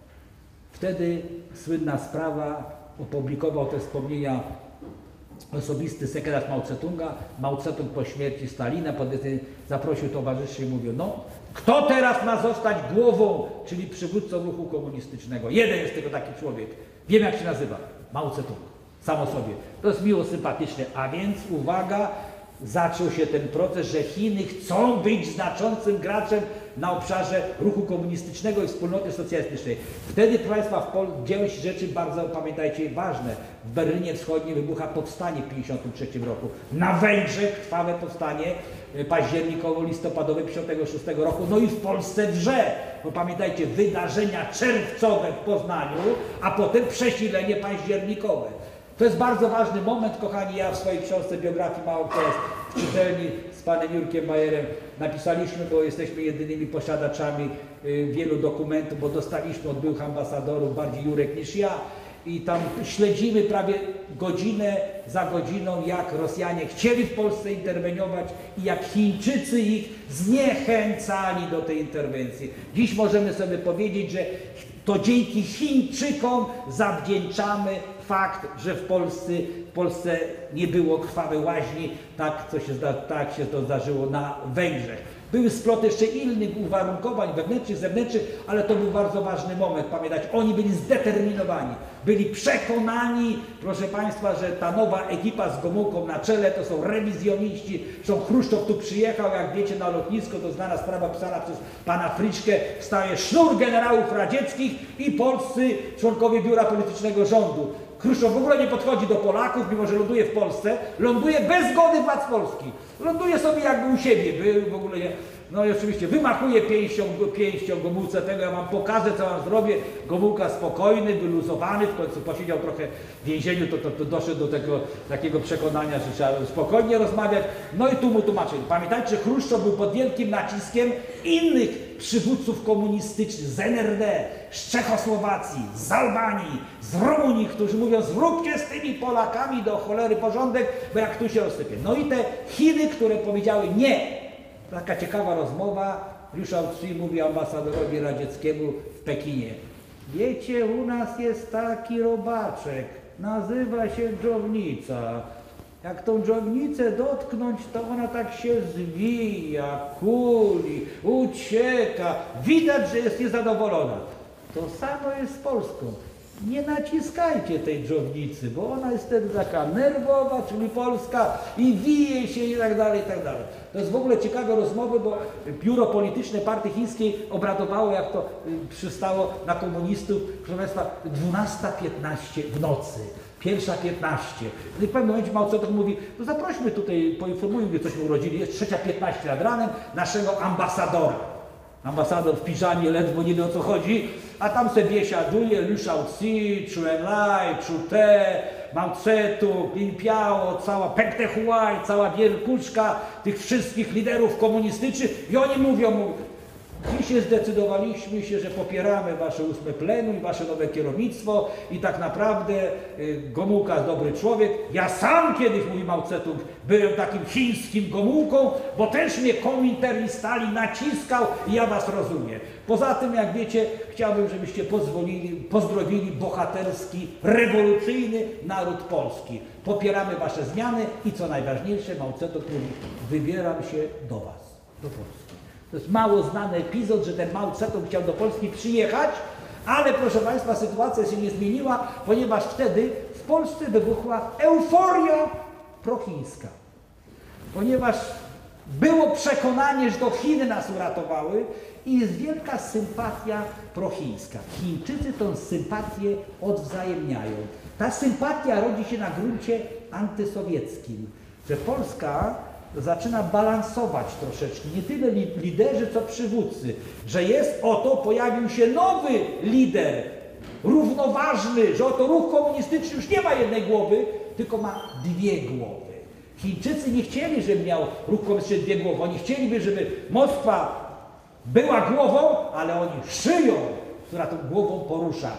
Wtedy słynna sprawa, opublikował te wspomnienia osobisty sekretarz Mao Tse-tunga. Mao Tse-tung po śmierci Stalina zaprosił towarzyszy i mówił, no kto teraz ma zostać głową, czyli przywódcą ruchu komunistycznego? Jeden jest tylko taki człowiek. Wiem, jak się nazywa. Mao Tse-tung. Sam o sobie. To jest miło, sympatyczne. A więc uwaga, zaczął się ten proces, że Chiny chcą być znaczącym graczem na obszarze ruchu komunistycznego i wspólnoty socjalistycznej. Wtedy, proszę Państwa, w Polsce dzieją się rzeczy bardzo, pamiętajcie, ważne. W Berlinie Wschodnim wybucha powstanie w tysiąc dziewięćset pięćdziesiątym trzecim roku. Na Węgrzech trwałe powstanie październikowo-listopadowe tysiąc dziewięćset pięćdziesiątego szóstego roku. No i w Polsce wrze. Bo pamiętajcie, wydarzenia czerwcowe w Poznaniu, a potem przesilenie październikowe. To jest bardzo ważny moment, kochani. Ja w swojej książce biografii mało kto jest w czytelni z panem Jurkiem Majerem napisaliśmy, bo jesteśmy jedynymi posiadaczami y, wielu dokumentów, bo dostaliśmy od byłych ambasadorów, bardziej Jurek niż ja, i tam śledzimy prawie godzinę za godziną, jak Rosjanie chcieli w Polsce interweniować i jak Chińczycy ich zniechęcali do tej interwencji. Dziś możemy sobie powiedzieć, że to dzięki Chińczykom zawdzięczamy fakt, że w Polsce, w Polsce nie było krwawej łaźni, tak, co się, tak się to zdarzyło na Węgrzech. Były sploty jeszcze innych uwarunkowań wewnętrznych, zewnętrznych, ale to był bardzo ważny moment, pamiętać. Oni byli zdeterminowani, byli przekonani, proszę Państwa, że ta nowa ekipa z Gomułką na czele to są rewizjoniści. Zresztą Chruszczow tu przyjechał, jak wiecie, na lotnisko, to znana sprawa pisana przez pana Friczkę, wstaje sznur generałów radzieckich i polscy członkowie biura politycznego rządu. Chruszczow w ogóle nie podchodzi do Polaków, mimo że ląduje w Polsce, ląduje bez zgody władz Polski. Ląduje sobie jakby u siebie, był w ogóle nie. No i oczywiście wymachuje pięścią, pięścią Gomułce, tego ja wam pokażę, co wam zrobię. Gomułka spokojny, wyluzowany, w końcu posiedział trochę w więzieniu, to, to, to doszedł do tego takiego przekonania, że trzeba spokojnie rozmawiać. No i tu mu tłumaczyli. Pamiętajcie, że Chruszczow był pod wielkim naciskiem innych przywódców komunistycznych z N R D, z Czechosłowacji, z Albanii, z Rumunii, którzy mówią, zróbcie z tymi Polakami do cholery porządek, bo jak tu się rozsypie. No i te Chiny, które powiedziały nie. Taka ciekawa rozmowa, Liu Shaoqi mówi ambasadorowi radzieckiemu w Pekinie. Wiecie, u nas jest taki robaczek, nazywa się dżownica. Jak tą dżownicę dotknąć, to ona tak się zwija, kuli, ucieka. Widać, że jest niezadowolona. To samo jest z Polską. Nie naciskajcie tej dżownicy, bo ona jest wtedy taka nerwowa, czyli polska, i wije się i tak dalej, i tak dalej. To jest w ogóle ciekawe rozmowy, bo biuro polityczne partii chińskiej obradowało, jak to przystało na komunistów, proszę Państwa, dwunasta piętnaście w nocy. Pierwsza piętnaście. I w pewnym momencie Mao Tse-tung mówi, no zaprośmy tutaj, poinformujmy, cośmy urodzili, jest trzecia piętnaście nad ranem, naszego ambasadora. Ambasador w piżamie ledwo nie wie, o co chodzi, a tam se biesiaduje Liu Shaoqi, Chu Enlai, Chu Te, Mao Tse-tung, Lin Piao, cała Peng Dehuai, cała wielkuczka tych wszystkich liderów komunistycznych i oni mówią mu, dzisiaj zdecydowaliśmy się, że popieramy wasze ósme plenum i wasze nowe kierownictwo i tak naprawdę y, Gomułka jest dobry człowiek. Ja sam kiedyś, mówi Mao Tse-tung, byłem takim chińskim Gomułką, bo też mnie Komintern i Stalin naciskał i ja was rozumiem. Poza tym, jak wiecie, chciałbym, żebyście pozwolili, pozdrowili bohaterski, rewolucyjny naród polski. Popieramy wasze zmiany i co najważniejsze, Mao Tse-tung mówi, wybieram się do was, do Polski. To jest mało znany epizod, że ten Mao Tse-tung chciał do Polski przyjechać, ale proszę Państwa, sytuacja się nie zmieniła, ponieważ wtedy w Polsce wybuchła euforia prochińska. Ponieważ było przekonanie, że to Chiny nas uratowały i jest wielka sympatia prochińska. Chińczycy tą sympatię odwzajemniają. Ta sympatia rodzi się na gruncie antysowieckim, że Polska zaczyna balansować troszeczkę, nie tyle liderzy, co przywódcy, że jest oto, pojawił się nowy lider, równoważny, że oto ruch komunistyczny już nie ma jednej głowy, tylko ma dwie głowy. Chińczycy nie chcieli, żeby miał ruch komunistyczny dwie głowy, oni chcieliby, żeby Moskwa była głową, ale oni szyją, która tą głową porusza.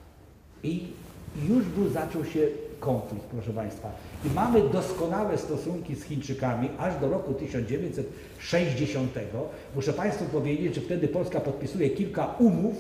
I już był, zaczął się konflikt, proszę Państwa. I mamy doskonałe stosunki z Chińczykami aż do roku tysiąc dziewięćset sześćdziesiątego. Muszę Państwu powiedzieć, że wtedy Polska podpisuje kilka umów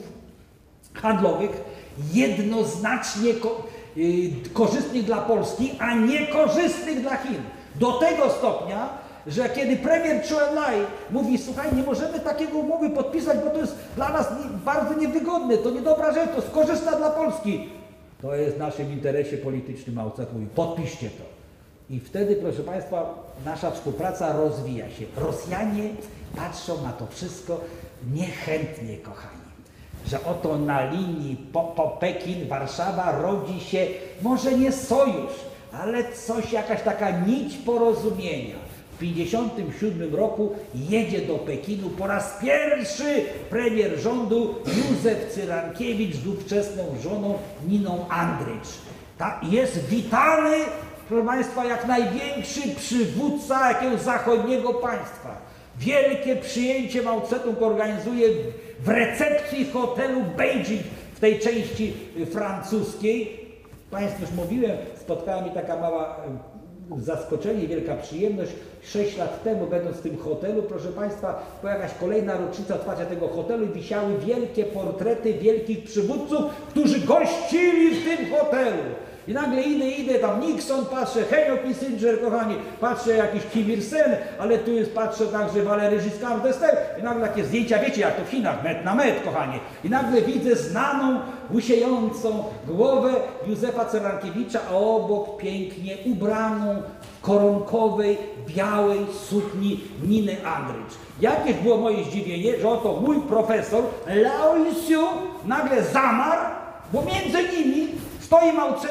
handlowych jednoznacznie ko yy, korzystnych dla Polski, a niekorzystnych dla Chin. Do tego stopnia, że kiedy premier Chu Enlai mówi, słuchaj, nie możemy takiego umowy podpisać, bo to jest dla nas nie, bardzo niewygodne, to niedobra rzecz, to jest korzystna dla Polski. To jest w naszym interesie politycznym, Mao Tse-tung mówi, podpiszcie to. I wtedy, proszę Państwa, nasza współpraca rozwija się. Rosjanie patrzą na to wszystko niechętnie, kochani. Że oto na linii po, po Pekin, Warszawa rodzi się może nie sojusz, ale coś, jakaś taka nić porozumienia. W tysiąc dziewięćset pięćdziesiątym siódmym roku jedzie do Pekinu po raz pierwszy premier rządu Józef Cyrankiewicz z ówczesną żoną Niną Andrycz. Ta jest witany, proszę Państwa, jak największy przywódca jakiegoś zachodniego państwa. Wielkie przyjęcie Mao Tse-tung organizuje w recepcji hotelu Beijing w tej części francuskiej. Państwu już mówiłem, spotkała mnie taka mała zaskoczenie, wielka przyjemność. Sześć lat temu, będąc w tym hotelu, proszę Państwa, była jakaś kolejna rocznica otwarcia tego hotelu i wisiały wielkie portrety wielkich przywódców, którzy gościli w tym hotelu. I nagle idę, idę, tam Nixon, patrzę, Henry Kissinger, kochani, patrzę jakiś Kim Il-sen, ale tu jest, patrzę także Valéry Giscard d'Estaing i nagle takie zdjęcia, wiecie jak to w Chinach, met na met, kochani. I nagle widzę znaną, łysiejącą głowę Józefa Cyrankiewicza, a obok pięknie ubraną w koronkowej, białej sukni Niny Andrycz. Jakież było moje zdziwienie, że oto mój profesor Lao Yisiu nagle zamarł, bo między nimi stoi Mao Tse-tung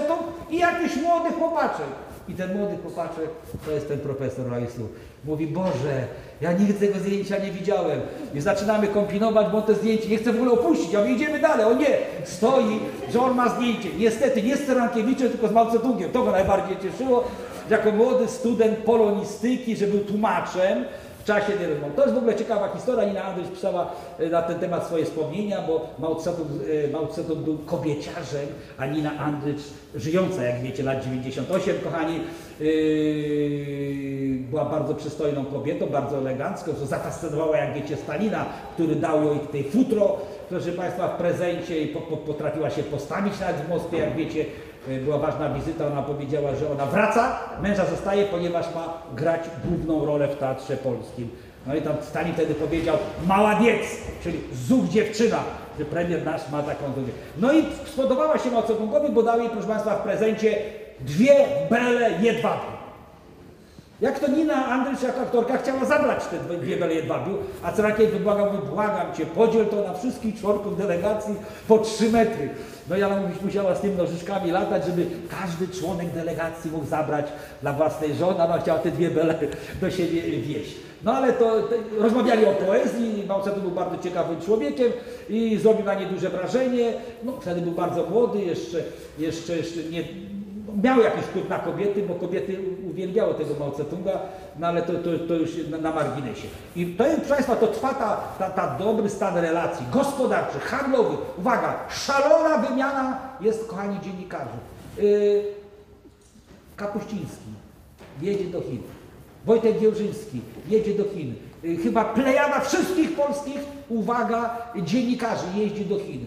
i jakiś młody chłopaczek. I ten młody chłopaczek to jest ten profesor Rajsu. Mówi, Boże, ja nigdy tego zdjęcia nie widziałem. I zaczynamy kombinować, bo on te zdjęcie nie chce w ogóle opuścić. A my idziemy dalej. O nie, stoi, że on ma zdjęcie. Niestety nie z Cyrankiewiczem, tylko z Mao Tse-tungiem. To go najbardziej cieszyło. Jako młody student polonistyki, że był tłumaczem w czasie tej rozmowy. To jest w ogóle ciekawa historia. Nina Andryś pisała na ten temat swoje wspomnienia, bo Mao Tse-tung, Mao Tse-tung był kobieciarzem, a Nina Andryś, żyjąca, jak wiecie, lat dziewięćdziesiąt osiem, kochani, yy, była bardzo przystojną kobietą, bardzo elegancką, co zafascynowała, jak wiecie, Stalina, który dał jej tej futro, proszę Państwa, w prezencie i po, po, potrafiła się postawić nawet w Moskwie, jak wiecie. Była ważna wizyta, ona powiedziała, że ona wraca, męża zostaje, ponieważ ma grać główną rolę w Teatrze Polskim. No i tam Stalin wtedy powiedział, maładiec, czyli zuch dziewczyna, że premier nasz ma taką zuch. No i spodobała się Mao Tse-tungowi, bo dał jej, proszę Państwa, w prezencie dwie bele jedwabiu. Jak to Nina Andryś jako aktorka chciała zabrać te dwie bele jedwabiu, a Cyrankiewicz błagał, błagam Cię, podziel to na wszystkich członków delegacji po trzy metry. No ja musiała z tymi nożyczkami latać, żeby każdy członek delegacji mógł zabrać dla własnej żony, ona chciała te dwie bele do siebie wieść. No ale to, to rozmawiali o poezji, Mao Tse-tung był bardzo ciekawym człowiekiem i zrobił na nie duże wrażenie. No wtedy był bardzo młody, jeszcze, jeszcze, jeszcze nie... Miał jakiś wpływ na kobiety, bo kobiety uwielbiały tego Mao Tse-tunga, no ale to, to, to już na, na marginesie. I to, proszę Państwa, to trwa ta, ta, ta dobry stan relacji gospodarczych, handlowych. Uwaga, szalona wymiana jest, kochani dziennikarze. Yy, Kapuściński jedzie do Chin. Wojtek Giełżyński jedzie do Chin. Yy, chyba plejada wszystkich polskich, uwaga, dziennikarzy jeździ do Chin.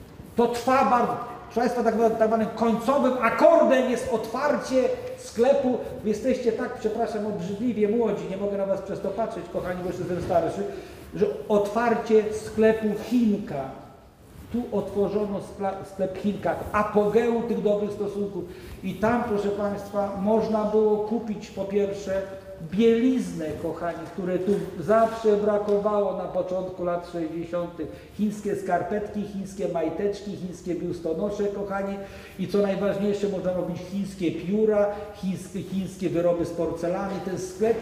To trwa bardzo... Proszę Państwa, tak, tak zwanym końcowym akordem jest otwarcie sklepu. Wy jesteście tak, przepraszam, obrzydliwie młodzi, nie mogę na Was przez to patrzeć, kochani, bo jestem starszy, że otwarcie sklepu Chinka. Tu otworzono sklep Chinka, apogeum tych dobrych stosunków. I tam, proszę Państwa, można było kupić po pierwsze bieliznę, kochani, które tu zawsze brakowało na początku lat sześćdziesiątych. Chińskie skarpetki, chińskie majteczki, chińskie biustonosze, kochani. I co najważniejsze, można robić chińskie pióra, chińskie, chińskie wyroby z porcelany. Ten sklep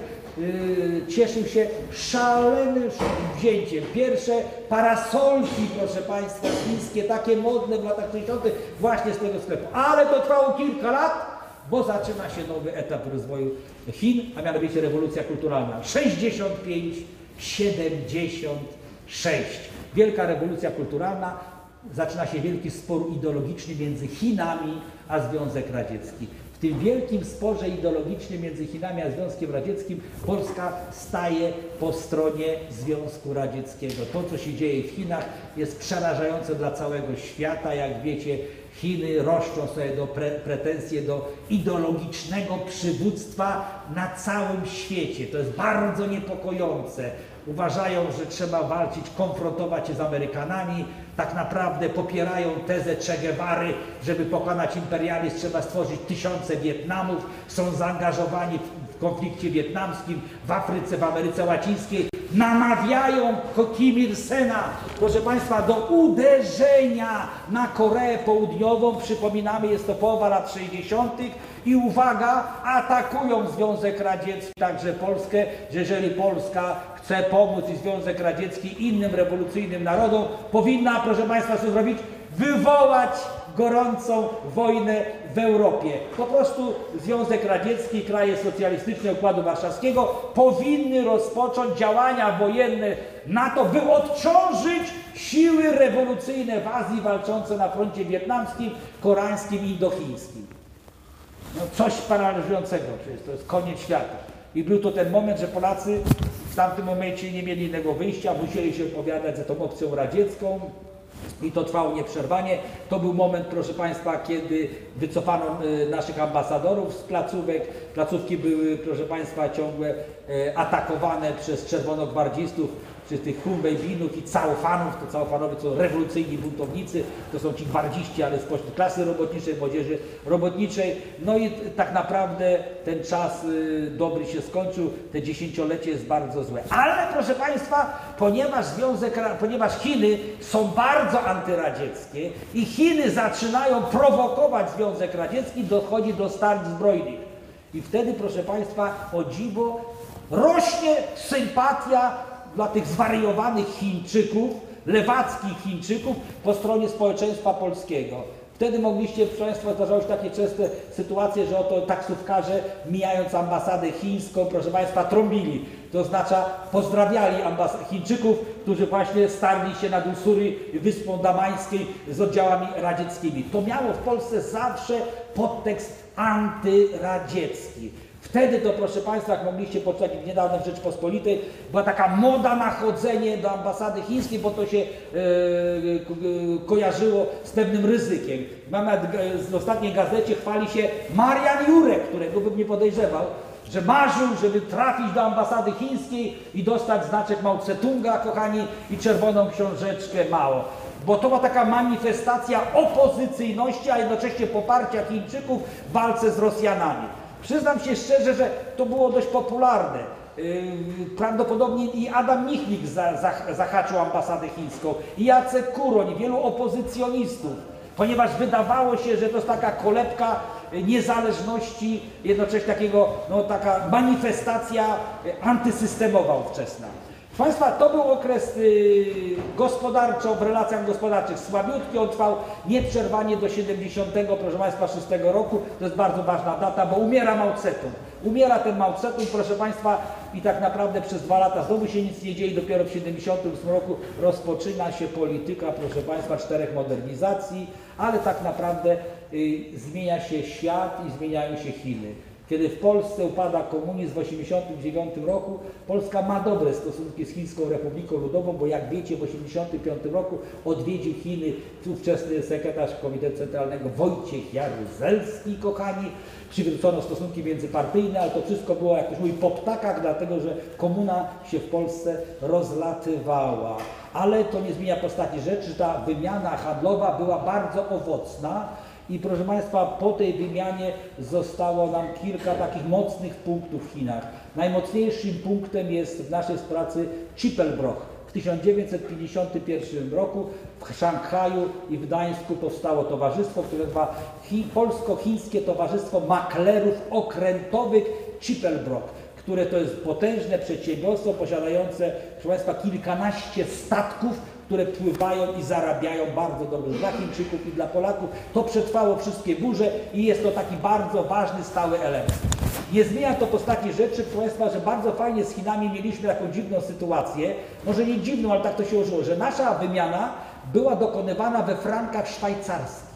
yy, cieszył się szalonym wzięciem. Pierwsze parasolki, proszę Państwa, chińskie, takie modne w latach sześćdziesiątych właśnie z tego sklepu. Ale to trwało kilka lat, bo zaczyna się nowy etap rozwoju Chin, a mianowicie rewolucja kulturalna. sześćdziesiąt pięć siedemdziesiąt sześć. Wielka rewolucja kulturalna, zaczyna się wielki spór ideologiczny między Chinami a Związek Radziecki. W tym wielkim sporze ideologicznym między Chinami a Związkiem Radzieckim Polska staje po stronie Związku Radzieckiego. To, co się dzieje w Chinach, jest przerażające dla całego świata. Jak wiecie, Chiny roszczą sobie do pre, pretensje do ideologicznego przywództwa na całym świecie. To jest bardzo niepokojące. Uważają, że trzeba walczyć, konfrontować się z Amerykanami. Tak naprawdę popierają tezę Che Guevary, żeby pokonać imperializm, trzeba stworzyć tysiące Wietnamów. Są zaangażowani w konflikcie wietnamskim, w Afryce, w Ameryce Łacińskiej. Namawiają Kim Il-sena, proszę Państwa, do uderzenia na Koreę Południową. Przypominamy, jest to połowa lat sześćdziesiątych. I uwaga, atakują Związek Radziecki, także Polskę, że jeżeli Polska chce pomóc i Związek Radziecki innym rewolucyjnym narodom, powinna, proszę Państwa, co zrobić? Wywołać gorącą wojnę w Europie. Po prostu Związek Radziecki i kraje socjalistyczne Układu Warszawskiego powinny rozpocząć działania wojenne na to, by odciążyć siły rewolucyjne w Azji walczące na froncie wietnamskim, koreańskim i indochińskim. No coś paraliżującego, przecież to jest koniec świata. I był to ten moment, że Polacy w tamtym momencie nie mieli innego wyjścia, musieli się opowiadać za tą opcją radziecką i to trwało nieprzerwanie. To był moment, proszę Państwa, kiedy wycofano y, naszych ambasadorów z placówek. Placówki były, proszę Państwa, ciągle y, atakowane przez czerwonogwardzistów, czy tych Humbejbinów i Całofanów. To Całofanowie to rewolucyjni buntownicy, to są ci gwardziści, ale spośród klasy robotniczej, młodzieży robotniczej. No i tak naprawdę ten czas y, dobry się skończył, te dziesięciolecie jest bardzo złe. Ale proszę Państwa, ponieważ Związek, ponieważ Chiny są bardzo antyradzieckie i Chiny zaczynają prowokować Związek Związek Radziecki, dochodzi do starć zbrojnych. I wtedy, proszę Państwa, o dziwo, rośnie sympatia dla tych zwariowanych Chińczyków, lewackich Chińczyków po stronie społeczeństwa polskiego. Wtedy mogliście, proszę Państwa, zdarzały się takie częste sytuacje, że oto taksówkarze, mijając ambasadę chińską, proszę Państwa, trąbili. To oznacza, pozdrawiali Chińczyków, którzy właśnie starli się nad Ussuri, Wyspą Damańskiej z oddziałami radzieckimi. To miało w Polsce zawsze podtekst antyradziecki. Wtedy to, proszę Państwa, jak mogliście poczytać niedawno w Rzeczpospolitej, była taka moda na chodzenie do ambasady chińskiej, bo to się e, e, kojarzyło z pewnym ryzykiem. Mamy w ostatniej gazecie chwali się Marian Jurek, którego bym nie podejrzewał, że marzył, żeby trafić do ambasady chińskiej i dostać znaczek Mao Tse-tunga, kochani, i czerwoną książeczkę Mao. Bo to była taka manifestacja opozycyjności, a jednocześnie poparcia Chińczyków w walce z Rosjanami. Przyznam się szczerze, że to było dość popularne. Yy, prawdopodobnie i Adam Michnik za, za, zahaczył ambasadę chińską, i Jacek Kuroń, i wielu opozycjonistów, ponieważ wydawało się, że to jest taka kolebka niezależności, jednocześnie takiego, no, taka manifestacja antysystemowa ówczesna. Proszę Państwa, to był okres y, gospodarczo, w relacjach gospodarczych słabiutki, on trwał nieprzerwanie do siedemdziesiątego, proszę Państwa, szóstego roku. To jest bardzo ważna data, bo umiera Mao Tse-tung. Umiera ten Mao Tse-tung, proszę Państwa, i tak naprawdę przez dwa lata znowu się nic nie dzieje. Dopiero w siedemdziesiątym ósmym roku rozpoczyna się polityka, proszę Państwa, czterech modernizacji, ale tak naprawdę y, zmienia się świat i zmieniają się Chiny. Kiedy w Polsce upada komunizm w osiemdziesiątym dziewiątym roku, Polska ma dobre stosunki z Chińską Republiką Ludową, bo jak wiecie, w osiemdziesiątym piątym roku odwiedził Chiny ówczesny sekretarz Komitetu Centralnego Wojciech Jaruzelski, kochani. Przywrócono stosunki międzypartyjne, ale to wszystko było, jak ktoś mówi, po ptakach, dlatego że komuna się w Polsce rozlatywała. Ale to nie zmienia postaci rzeczy, że ta wymiana handlowa była bardzo owocna. I proszę Państwa, po tej wymianie zostało nam kilka takich mocnych punktów w Chinach. Najmocniejszym punktem jest w naszej pracy Chipelbroch. W tysiąc dziewięćset pięćdziesiątym pierwszym roku w Szanghaju i w Gdańsku powstało towarzystwo, które nazywa Polsko-Chińskie Towarzystwo Maklerów Okrętowych Chipelbroch, które to jest potężne przedsiębiorstwo posiadające, proszę Państwa, kilkanaście statków, które pływają i zarabiają bardzo dobrze dla Chińczyków i dla Polaków. To przetrwało wszystkie burze i jest to taki bardzo ważny, stały element. Nie zmienia to postaci rzeczy, proszę Państwa, że bardzo fajnie z Chinami mieliśmy taką dziwną sytuację, może nie dziwną, ale tak to się ułożyło, że nasza wymiana była dokonywana we frankach szwajcarskich,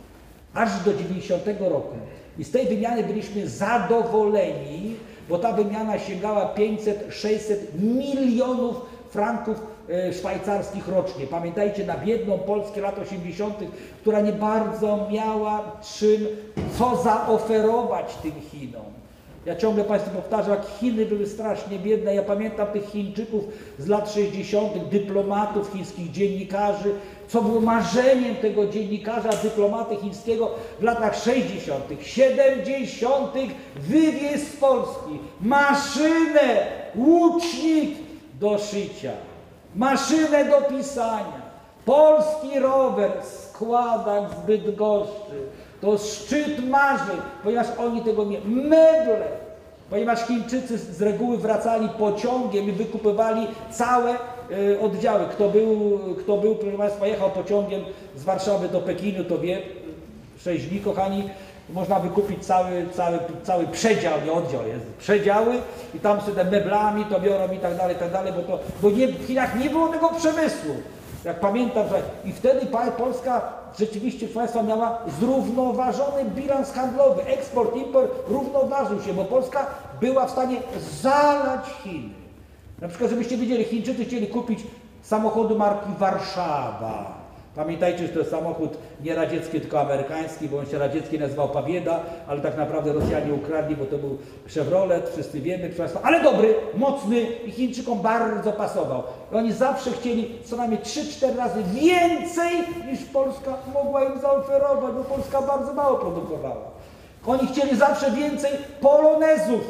aż do dziewięćdziesiątego roku. I z tej wymiany byliśmy zadowoleni, bo ta wymiana sięgała pięćset sześćset milionów franków e, szwajcarskich rocznie. Pamiętajcie, na biedną Polskę lat osiemdziesiątych, która nie bardzo miała czym, co zaoferować tym Chinom. Ja ciągle Państwu powtarzam, jak Chiny były strasznie biedne. Ja pamiętam tych Chińczyków z lat sześćdziesiątych, dyplomatów chińskich, dziennikarzy, co było marzeniem tego dziennikarza, dyplomaty chińskiego w latach sześćdziesiątych, siedemdziesiątych wywieźć z Polski maszynę, łucznik do szycia, maszynę do pisania, polski rower, składak z Bydgoszczy. To szczyt marzeń, ponieważ oni tego nie... Meble, ponieważ Chińczycy z reguły wracali pociągiem i wykupywali całe y, oddziały. Kto był, kto był, proszę Państwa, jechał pociągiem z Warszawy do Pekinu, to wie, sześć dni, kochani, można wykupić cały, cały, cały przedział, nie oddział jest, przedziały i tam sobie te meblami to biorą i tak dalej, i tak dalej, bo, to, bo nie, w Chinach nie było tego przemysłu. Jak pamiętam, że i wtedy Polska rzeczywiście, proszę Państwa, miała zrównoważony bilans handlowy. Eksport, import równoważył się, bo Polska była w stanie zalać Chiny. Na przykład, żebyście wiedzieli, Chińczycy chcieli kupić samochodu marki Warszawa. Pamiętajcie, że to jest samochód nie radziecki, tylko amerykański, bo on się radziecki nazywał Pabieda, ale tak naprawdę Rosjanie ukradli, bo to był Chevrolet, wszyscy wiemy, proszę Państwa, ale dobry, mocny i Chińczykom bardzo pasował. I oni zawsze chcieli co najmniej trzy cztery razy więcej niż Polska mogła im zaoferować, bo Polska bardzo mało produkowała. Oni chcieli zawsze więcej polonezów.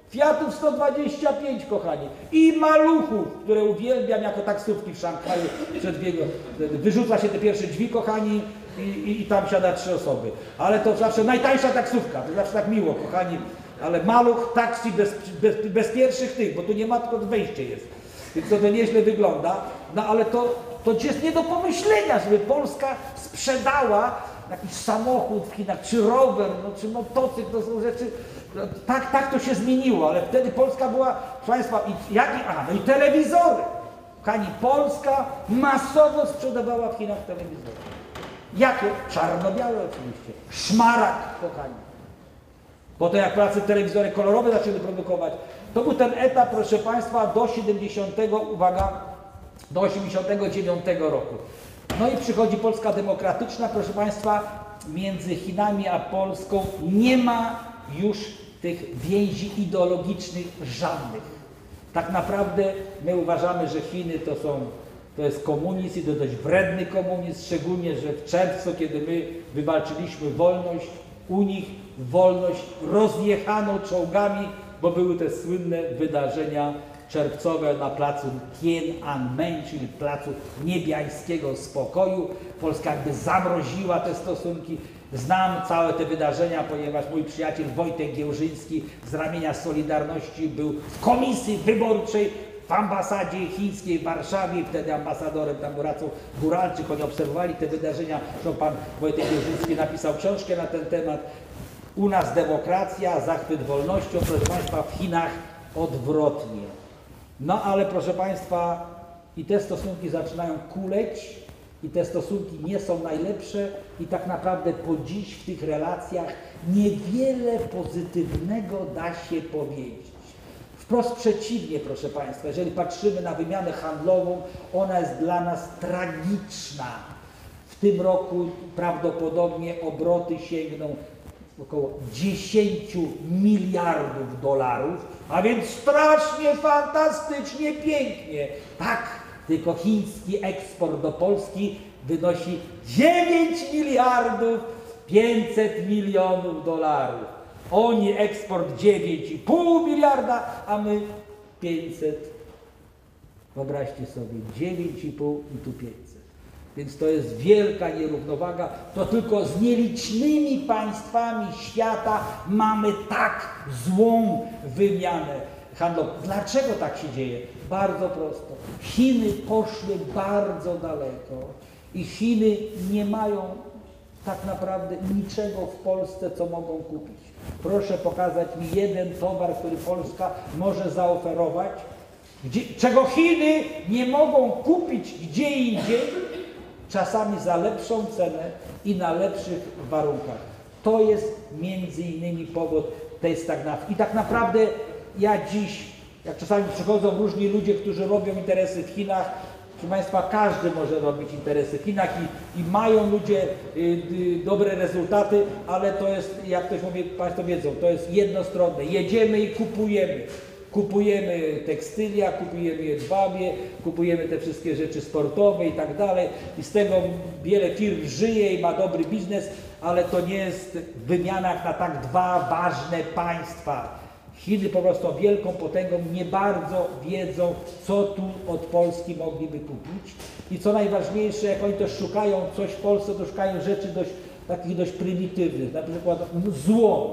Fiatów sto dwadzieścia pięć, kochani, i maluchów, które uwielbiam jako taksówki w Szanghaju przed biegiem. Wyrzuca się te pierwsze drzwi, kochani, i, i, i tam siada trzy osoby. Ale to zawsze najtańsza taksówka, to zawsze tak miło, kochani. Ale maluch, taksi bez, bez, bez pierwszych tych, bo tu nie ma, tylko wejście jest. Więc to, to nieźle wygląda. No ale to, to jest nie do pomyślenia, żeby Polska sprzedała jakiś samochód w Chinach, czy rower, no, czy motocykl, to są rzeczy. No, tak, tak to się zmieniło, ale wtedy Polska była, proszę Państwa, i, jak, a, no i telewizory. Kochani, Polska masowo sprzedawała w Chinach telewizory. Jakie? Czarno-białe oczywiście. Szmaragd, kochani. Potem jak prace telewizory kolorowe zaczęły produkować, to był ten etap, proszę Państwa, do siedemdziesiątego, uwaga, do osiemdziesiątego dziewiątego roku. No i przychodzi Polska demokratyczna, proszę Państwa, między Chinami a Polską nie ma już tych więzi ideologicznych żadnych. Tak naprawdę my uważamy, że Chiny to są, to jest komunizm i to dość wredny komunizm, szczególnie, że w czerwcu, kiedy my wywalczyliśmy wolność, u nich wolność rozjechano czołgami, bo były te słynne wydarzenia czerwcowe na placu Tiananmen, czyli placu niebiańskiego spokoju. Polska jakby zamroziła te stosunki. Znam całe te wydarzenia, ponieważ mój przyjaciel Wojtek Giełżyński z ramienia Solidarności był w komisji wyborczej w ambasadzie chińskiej w Warszawie, wtedy ambasadorem tam był Racą Góralczyk, oni obserwowali te wydarzenia. Zresztą pan Wojtek Giełżyński napisał książkę na ten temat. U nas demokracja, zachwyt wolnością, proszę Państwa, w Chinach odwrotnie. No ale proszę Państwa, i te stosunki zaczynają kuleć, i te stosunki nie są najlepsze i tak naprawdę po dziś w tych relacjach niewiele pozytywnego da się powiedzieć. Wprost przeciwnie, proszę Państwa, jeżeli patrzymy na wymianę handlową, ona jest dla nas tragiczna. W tym roku prawdopodobnie obroty sięgną około dziesięć miliardów dolarów, a więc strasznie, fantastycznie, pięknie. Tak, tylko chiński eksport do Polski wynosi dziewięć miliardów pięćset milionów dolarów. Oni eksport dziewięć i pół miliarda, a my pięćset. Wyobraźcie sobie, dziewięć i pół i tu pięćset. Więc to jest wielka nierównowaga. To tylko z nielicznymi państwami świata mamy tak złą wymianę handlową. Dlaczego tak się dzieje? Bardzo prosto. Chiny poszły bardzo daleko i Chiny nie mają tak naprawdę niczego w Polsce, co mogą kupić. Proszę pokazać mi jeden towar, który Polska może zaoferować, gdzie, czego Chiny nie mogą kupić gdzie indziej, czasami za lepszą cenę i na lepszych warunkach. To jest między innymi powód tej stagnacji. I tak naprawdę ja dziś, jak czasami przychodzą różni ludzie, którzy robią interesy w Chinach, proszę Państwa, każdy może robić interesy w Chinach i, i mają ludzie y, y, dobre rezultaty, ale to jest, jak ktoś mówi, Państwo wiedzą, to jest jednostronne. Jedziemy i kupujemy. Kupujemy tekstylia, kupujemy jedwabie, kupujemy te wszystkie rzeczy sportowe i tak dalej. I z tego wiele firm żyje i ma dobry biznes, ale to nie jest wymiana jak na tak dwa ważne państwa. Chiny po prostu wielką potęgą nie bardzo wiedzą, co tu od Polski mogliby kupić. I co najważniejsze, jak oni też szukają coś w Polsce, to szukają rzeczy dość, takich dość prymitywnych, na przykład złom.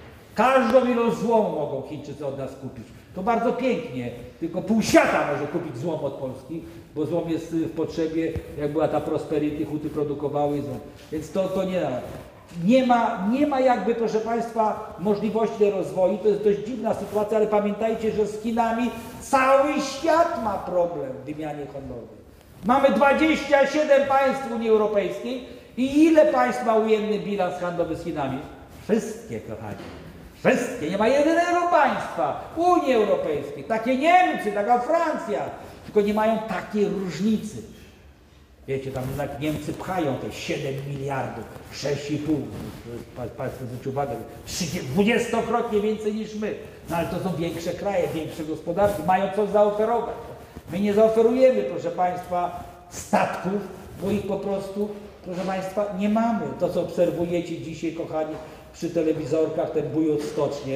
Każdą ilość złomu mogą Chińczycy od nas kupić. To bardzo pięknie, tylko pół świata może kupić złom od Polski, bo złom jest w potrzebie, jak była ta Prosperity, huty produkowały złom. Więc to, to nie Nie ma, nie ma jakby, proszę Państwa, możliwości rozwoju. To jest dość dziwna sytuacja, ale pamiętajcie, że z Chinami cały świat ma problem w wymianie handlowej. Mamy dwadzieścia siedem państw Unii Europejskiej i ile państw ma ujemny bilans handlowy z Chinami? Wszystkie, kochani. Wszystkie. Nie ma jedynego państwa Unii Europejskiej. Takie Niemcy, taka Francja. Tylko nie mają takiej różnicy. Wiecie, tam jednak Niemcy pchają te siedem miliardów, sześć i pół. Państwo zwróćcie uwagę, dwudziestokrotnie więcej niż my. No ale to są większe kraje, większe gospodarki, mają coś zaoferować. My nie zaoferujemy, proszę Państwa, statków, bo ich po prostu, proszę Państwa, nie mamy. To, co obserwujecie dzisiaj, kochani, przy telewizorkach, ten bój o stocznie,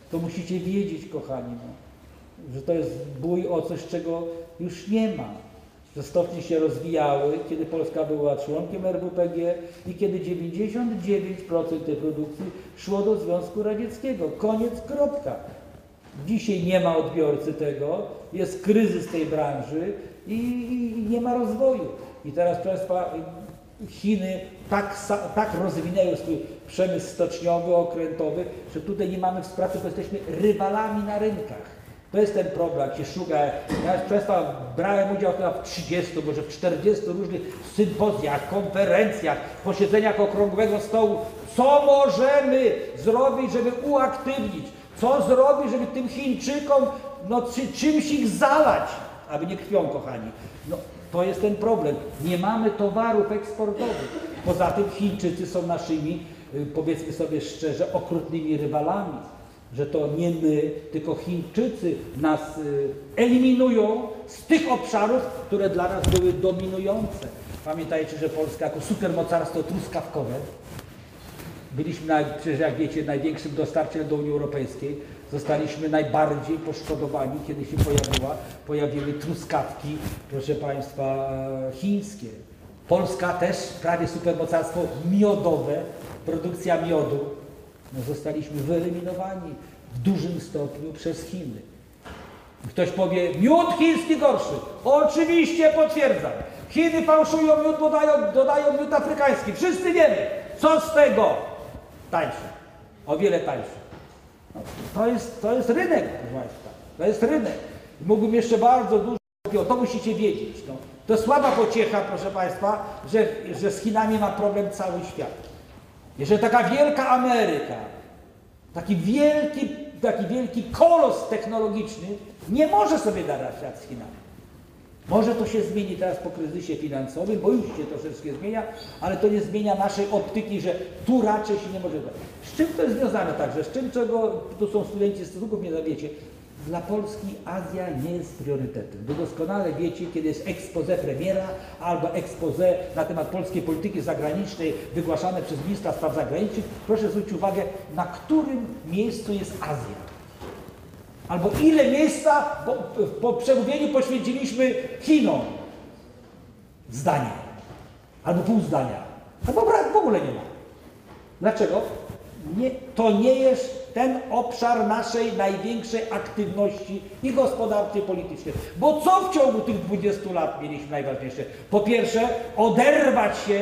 to musicie wiedzieć, kochani, no, że to jest bój o coś, czego już nie ma. Że stocznie się rozwijały, kiedy Polska była członkiem R W P G i kiedy dziewięćdziesiąt dziewięć procent tej produkcji szło do Związku Radzieckiego. Koniec, kropka. Dzisiaj nie ma odbiorcy tego, jest kryzys tej branży i, i nie ma rozwoju. I teraz, proszę Państwa, Chiny tak, tak rozwinęły swój przemysł stoczniowy, okrętowy, że tutaj nie mamy współpracy, bo jesteśmy rywalami na rynkach. To jest ten problem, jak się szuka. Ja, proszę Państwa, brałem udział chyba w trzydziestu, może w czterdziestu różnych sympozjach, konferencjach, posiedzeniach okrągłego stołu. Co możemy zrobić, żeby uaktywnić? Co zrobić, żeby tym Chińczykom no, czy, czymś ich zalać? Aby nie krwią, kochani. No, to jest ten problem. Nie mamy towarów eksportowych. Poza tym Chińczycy są naszymi, powiedzmy sobie szczerze, okrutnymi rywalami. Że to nie my, tylko Chińczycy nas eliminują z tych obszarów, które dla nas były dominujące. Pamiętajcie, że Polska jako supermocarstwo truskawkowe, byliśmy, na, przecież jak wiecie, największym dostarczycielem do Unii Europejskiej, zostaliśmy najbardziej poszkodowani, kiedy się pojawiła, pojawiły truskawki, proszę Państwa, chińskie. Polska też prawie supermocarstwo miodowe, produkcja miodu. No, zostaliśmy wyeliminowani w dużym stopniu przez Chiny. Ktoś powie, miód chiński gorszy. Oczywiście potwierdzam. Chiny fałszują miód, dodają, dodają miód afrykański. Wszyscy wiemy. Co z tego? Tańsze. O wiele tańsze. No, to, jest, to jest rynek, proszę Państwa. To jest rynek. Mógłbym jeszcze bardzo dużo, to musicie wiedzieć. No. To słaba pociecha, proszę Państwa, że, że z Chinami ma problem cały świat. Jeżeli taka wielka Ameryka, taki wielki, taki wielki kolos technologiczny nie może sobie dać rad z Chinami. Może to się zmieni teraz po kryzysie finansowym, bo już się troszeczkę zmienia, ale to nie zmienia naszej optyki, że tu raczej się nie może dać. Z czym to jest związane także? Z czym, czego tu są studenci stosunków, nie zawiecie? Dla Polski Azja nie jest priorytetem. Wy doskonale wiecie, kiedy jest expose premiera albo expose na temat polskiej polityki zagranicznej wygłaszane przez ministra spraw zagranicznych, proszę zwrócić uwagę, na którym miejscu jest Azja. Albo ile miejsca po, po przemówieniu poświęciliśmy Chinom. Zdanie. Albo pół zdania. Albo w ogóle nie ma. Dlaczego? Nie, to nie jest ten obszar naszej największej aktywności i gospodarczej, i politycznej. Bo co w ciągu tych dwudziestu lat mieliśmy najważniejsze? Po pierwsze, oderwać się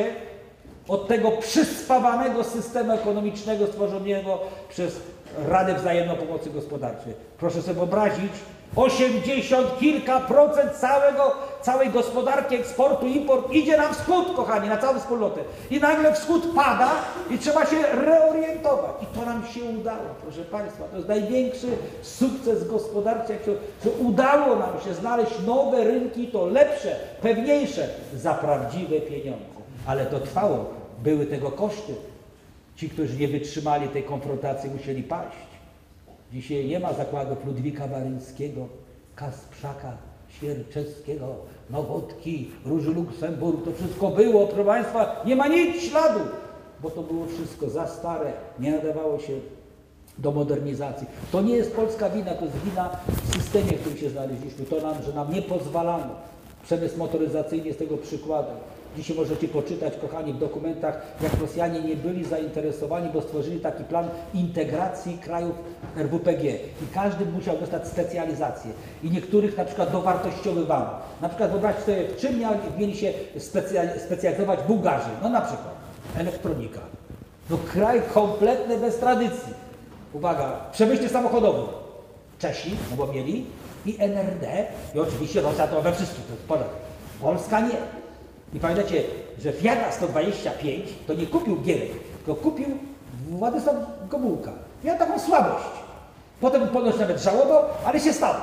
od tego przyspawanego systemu ekonomicznego stworzonego przez Radę Wzajemnej Pomocy Gospodarczej. Proszę sobie wyobrazić, osiemdziesiąt kilka procent całego, całej gospodarki, eksportu, import idzie na wschód, kochani, na całą wspólnotę. I nagle wschód pada i trzeba się reorientować. I to nam się udało, proszę Państwa. To jest największy sukces gospodarczy, jak się, że udało nam się znaleźć nowe rynki, to lepsze, pewniejsze, za prawdziwe pieniądze. Ale to trwało, były tego koszty. Ci, którzy nie wytrzymali tej konfrontacji, musieli paść. Dzisiaj nie ma zakładów Ludwika Waryńskiego, Kasprzaka, Świerczewskiego, Nowotki, Róży Luksemburg. To wszystko było, proszę Państwa, nie ma nic śladu, bo to było wszystko za stare, nie nadawało się do modernizacji. To nie jest polska wina, to jest wina w systemie, w którym się znaleźliśmy. To nam, że nam nie pozwalano. Przemysł motoryzacyjny jest tego przykładem. Dzisiaj możecie poczytać, kochani, w dokumentach, jak Rosjanie nie byli zainteresowani, bo stworzyli taki plan integracji krajów R W P G. I każdy musiał dostać specjalizację. I niektórych na przykład dowartościowywano. Na przykład wyobraźcie sobie, w czym mieli, mieli się specjalizować Bułgarzy. No na przykład elektronika. No kraj kompletny bez tradycji. Uwaga, przemyśle samochodowy. Czesi, no bo mieli, i N R D, i oczywiście Rosja to we wszystkim, to jest podatek. Polska nie. I pamiętacie, że Fiata sto dwadzieścia pięć to nie kupił Gierek, tylko kupił Władysław Gomułka. Miał taką słabość. Potem ponoć nawet żałował, ale się stało.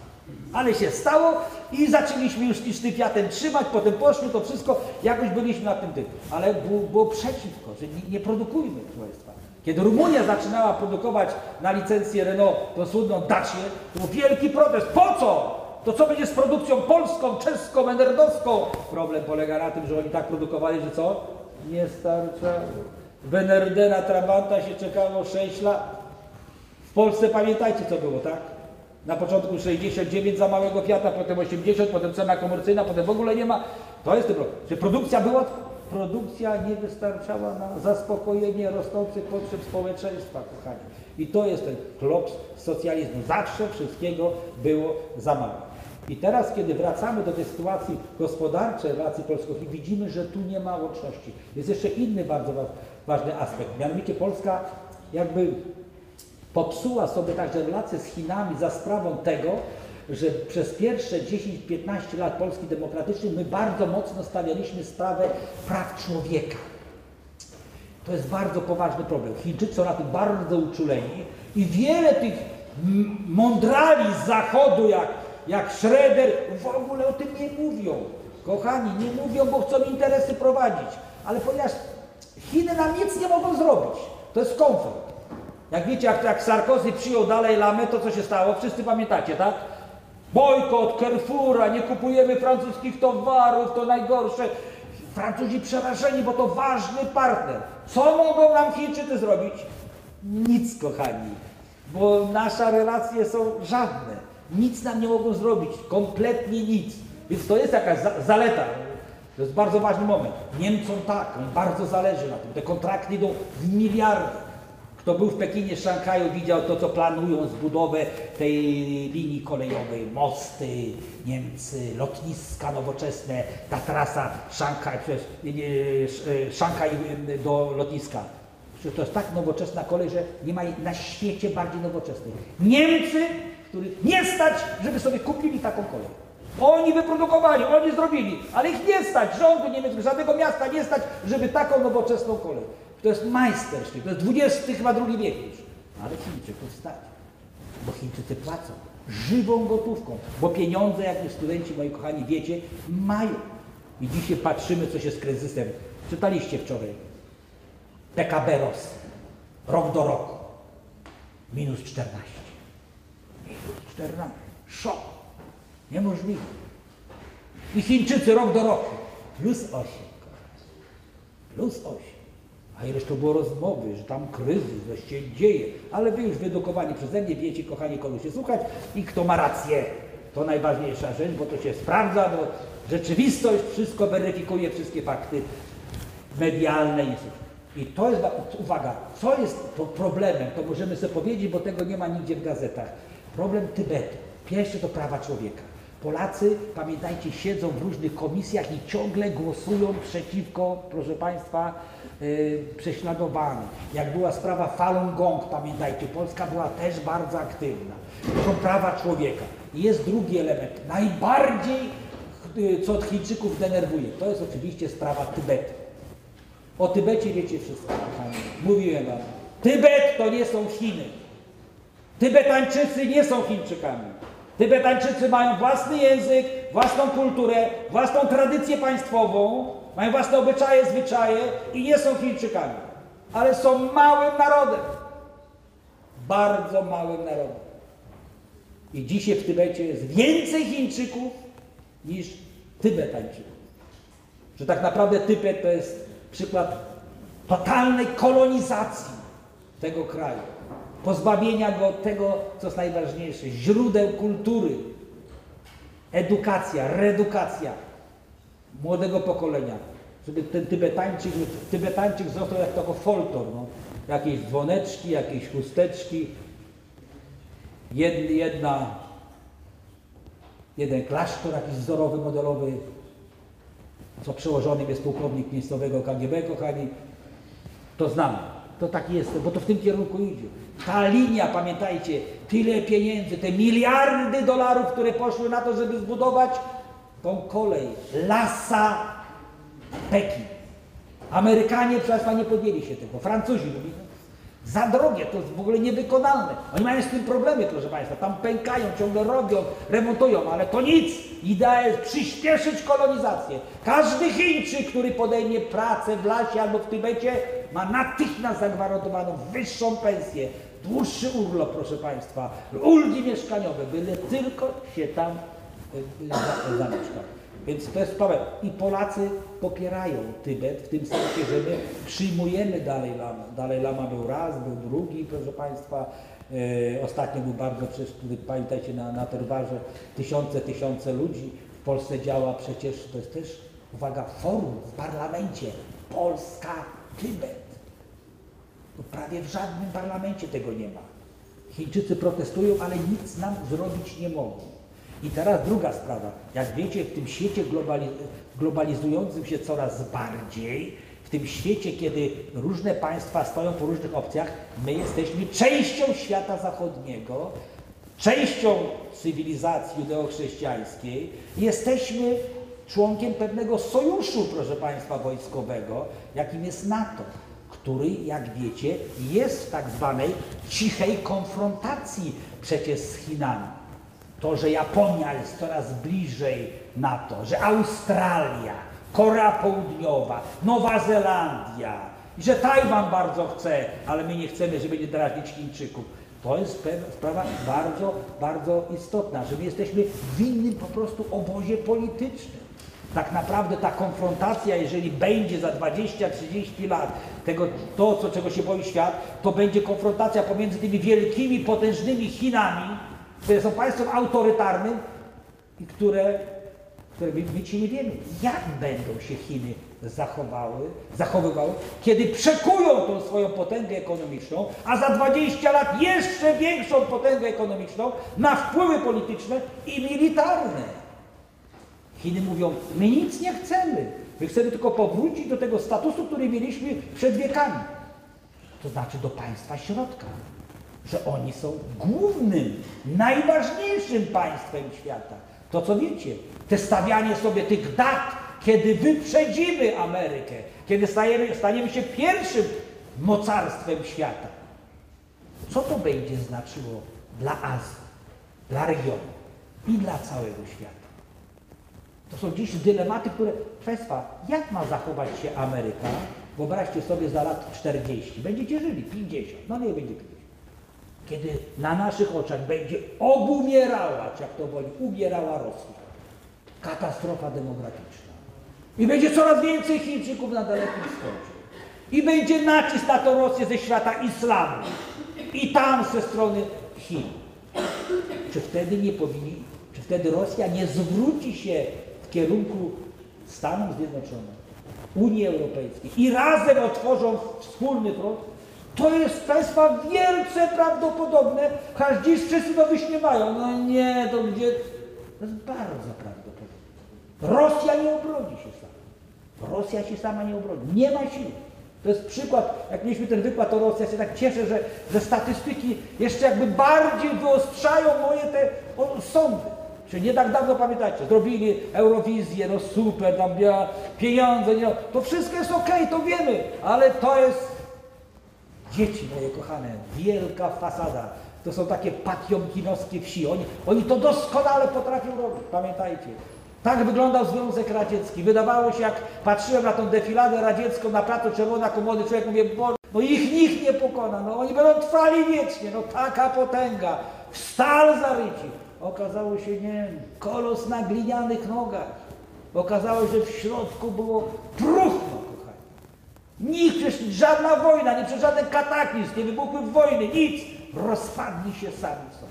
Ale się stało i zaczęliśmy już z tym Fiatem trzymać, potem poszło to wszystko, jakoś byliśmy na tym tym. Ale było, było przeciwko, że nie, nie produkujmy, proszę Państwa. Kiedy Rumunia zaczynała produkować na licencję Renault tą słynną Dacię, to był wielki protest. Po co? To co będzie z produkcją polską, czeską, enerdowską? Problem polega na tym, że oni tak produkowali, że co? Nie starczało. W N R D na Trabanta się czekało sześć lat. Polsce pamiętajcie, co było, tak? Na początku sześćdziesiąt dziewięć za małego Fiata, potem osiemdziesiąt, potem cena komercyjna, potem w ogóle nie ma. To jest ten problem. Czy produkcja była? Produkcja nie wystarczała na zaspokojenie rosnących potrzeb społeczeństwa, kochani. I to jest ten klops socjalizmu. Zawsze wszystkiego było za mało. I teraz, kiedy wracamy do tej sytuacji gospodarczej relacji polsko-chińskich, widzimy, że tu nie ma łączności. Jest jeszcze inny bardzo ważny aspekt. Mianowicie Polska jakby popsuła sobie także relacje z Chinami za sprawą tego, że przez pierwsze dziesięć piętnaście lat Polski demokratycznej my bardzo mocno stawialiśmy sprawę praw człowieka. To jest bardzo poważny problem. Chińczycy są na tym bardzo uczuleni i wiele tych mądrali z Zachodu, jak, jak Schroeder, w ogóle o tym nie mówią. Kochani, nie mówią, bo chcą interesy prowadzić. Ale ponieważ Chiny nam nic nie mogą zrobić, to jest komfort. Jak wiecie, jak, jak Sarkozy przyjął Dalaj Lamę, to co się stało? Wszyscy pamiętacie, tak? Bojkot, Carrefoura, nie kupujemy francuskich towarów, to najgorsze. Francuzi przerażeni, bo to ważny partner. Co mogą nam Chińczycy zrobić? Nic, kochani, bo nasze relacje są żadne. Nic nam nie mogą zrobić, kompletnie nic. Więc to jest jakaś za zaleta. To jest bardzo ważny moment. Niemcom tak, im bardzo zależy na tym. Te kontrakty idą w miliardy. Kto był w Pekinie, Szanghaju, widział to, co planują zbudowę tej linii kolejowej, mosty, Niemcy, lotniska nowoczesne, ta trasa Szanghaj, przez Szanghaj do lotniska. To jest tak nowoczesna kolej, że nie ma na świecie bardziej nowoczesnej. Niemcy, których nie stać, żeby sobie kupili taką kolej. Oni wyprodukowali, oni zrobili, ale ich nie stać, rządu niemieckiego, żadnego miasta nie stać, żeby taką nowoczesną kolej. To jest majstersztyk, to jest dwudziesty chyba drugi wiek już. Ale Chińczyków stać, bo Chińczycy płacą żywą gotówką, bo pieniądze, jak już studenci, moi kochani, wiecie, mają. I dzisiaj patrzymy, co się z kryzysem. Czytaliście wczoraj. P K B rośnie, rok do roku. Minus czternaście. Minus czternaście. Szok. Niemożliwe. I Chińczycy rok do roku. Plus osiem. Plus osiem. A ileż to było rozmowy, że tam kryzys, że się dzieje. Ale wy już wyedukowani przeze mnie wiecie, kochani, kogo się słuchać i kto ma rację. To najważniejsza rzecz, bo to się sprawdza, bo rzeczywistość wszystko weryfikuje, wszystkie fakty medialne. I to jest, uwaga, co jest problemem, to możemy sobie powiedzieć, bo tego nie ma nigdzie w gazetach. Problem Tybetu. Pierwsze to prawa człowieka. Polacy, pamiętajcie, siedzą w różnych komisjach i ciągle głosują przeciwko, proszę Państwa, yy, prześladowanym. Jak była sprawa Falun Gong, pamiętajcie, Polska była też bardzo aktywna. To są prawa człowieka. I jest drugi element, najbardziej, yy, co od Chińczyków denerwuje, to jest oczywiście sprawa Tybetu. O Tybecie wiecie wszystko, kochani. Mówiłem wam. Tybet to nie są Chiny. Tybetańczycy nie są Chińczykami. Tybetańczycy mają własny język, własną kulturę, własną tradycję państwową, mają własne obyczaje, zwyczaje i nie są Chińczykami. Ale są małym narodem. Bardzo małym narodem. I dzisiaj w Tybecie jest więcej Chińczyków niż Tybetańczyków. Że tak naprawdę Tybet to jest przykład totalnej kolonizacji tego kraju. Pozbawienia go tego, co jest najważniejsze, źródeł kultury, edukacja, reedukacja młodego pokolenia, żeby ten Tybetańczyk, Tybetańczyk został jak tylko folklor, no. Jakieś dzwoneczki, jakieś chusteczki, jedna, jedna, jeden klasztor jakiś wzorowy, modelowy, co przełożonym jest pułkownik miejscowego K G B, kochani, to znamy. To tak jest, bo to w tym kierunku idzie. Ta linia, pamiętajcie, tyle pieniędzy, te miliardy dolarów, które poszły na to, żeby zbudować tą kolej. Lhasa, Pekin. Amerykanie, proszę Państwa, nie podjęli się tego. Francuzi mówią, za drogie, to jest w ogóle niewykonalne. Oni mają z tym problemy, proszę Państwa. Tam pękają, ciągle robią, remontują, ale to nic. Idea jest przyspieszyć kolonizację. Każdy Chińczyk, który podejmie pracę w Lasie albo w Tybecie, ma natychmiast zagwarantowaną wyższą pensję, dłuższy urlop, proszę Państwa, ulgi mieszkaniowe, byle tylko się tam y, zamieszkał. Więc to jest problem. I Polacy popierają Tybet w tym sensie, że my przyjmujemy Dalaj Lama. Dalaj Lama był raz, był drugi, proszę Państwa. E, ostatnio był bardzo, przecież pamiętajcie, na, na Terwarze tysiące, tysiące ludzi. W Polsce działa przecież, to jest też, uwaga, forum w parlamencie Polska-Tybet. Prawie w żadnym parlamencie tego nie ma. Chińczycy protestują, ale nic nam zrobić nie mogą. I teraz druga sprawa. Jak wiecie, w tym świecie globali globalizującym się coraz bardziej, w tym świecie, kiedy różne państwa stoją po różnych opcjach, my jesteśmy częścią świata zachodniego, częścią cywilizacji judeo-chrześcijańskiej. Jesteśmy członkiem pewnego sojuszu, proszę państwa, wojskowego, jakim jest NATO, który, jak wiecie, jest w tak zwanej cichej konfrontacji przecież z Chinami. To, że Japonia jest coraz bliżej NATO, że Australia, Korea Południowa, Nowa Zelandia, że Tajwan bardzo chce, ale my nie chcemy, żeby nie drażnić Chińczyków. To jest sprawa bardzo, bardzo istotna, że my jesteśmy w innym po prostu obozie politycznym. Tak naprawdę ta konfrontacja, jeżeli będzie za dwadzieścia trzydzieści lat tego, to, co, czego się boi świat, to będzie konfrontacja pomiędzy tymi wielkimi, potężnymi Chinami, które są państwem autorytarnym i które, które my, my ci nie wiemy, jak będą się Chiny zachowały, zachowywały, kiedy przekują tą swoją potęgę ekonomiczną, a za dwadzieścia lat jeszcze większą potęgę ekonomiczną na wpływy polityczne i militarne. Chiny mówią, my nic nie chcemy, my chcemy tylko powrócić do tego statusu, który mieliśmy przed wiekami. To znaczy do państwa środka, że oni są głównym, najważniejszym państwem świata. To co wiecie, te stawianie sobie tych dat, kiedy wyprzedzimy Amerykę, kiedy stajemy, staniemy się pierwszym mocarstwem świata. Co to będzie znaczyło dla Azji, dla regionu i dla całego świata? To są dziś dylematy, które, proszę Państwa, jak ma zachować się Ameryka? Wyobraźcie sobie za lat czterdzieści, będziecie żyli, pięćdziesiąt, no nie będzie pięćdziesiąt. Kiedy na naszych oczach będzie obumierała, czy jak to woli, umierała Rosja. Katastrofa demograficzna. I będzie coraz więcej Chińczyków na Dalekim Wschodzie. I będzie nacisk na tą Rosję ze świata islamu. I tam ze strony Chin. Czy wtedy nie powinni, czy wtedy Rosja nie zwróci się w kierunku Stanów Zjednoczonych, Unii Europejskiej i razem otworzą wspólny front? To jest, Państwa, wielce prawdopodobne, choć dziś wszyscy to wyśmiewają. No nie, to gdzie... To jest bardzo prawdopodobne. Rosja nie obrodzi się sama. Rosja się sama nie obrodzi. Nie ma siły. To jest przykład, jak mieliśmy ten wykład o Rosji, ja się tak cieszę, że, że statystyki jeszcze jakby bardziej wyostrzają moje te o, sądy. Czyli nie tak dawno, pamiętacie, zrobili Eurowizję, no super, tam ja, pieniądze, nie, to wszystko jest okej, to wiemy, ale to jest, dzieci moje kochane, wielka fasada. To są takie patiomkinowskie wsi. Oni, oni to doskonale potrafią robić, pamiętajcie. Tak wyglądał Związek Radziecki. Wydawało się, jak patrzyłem na tą defiladę radziecką na placu Czerwona Komody, człowiek mówi, bo no ich nikt nie pokona, no oni będą trwali wiecznie, no taka potęga, w stal zaryci. Okazało się, nie, kolos na glinianych nogach. Okazało się, że w środku było próchno, kochani. Nikt, przecież żadna wojna, nie przez żaden kataklizm, nie wybuchły wojny, nic. Rozpadli się sami sobie.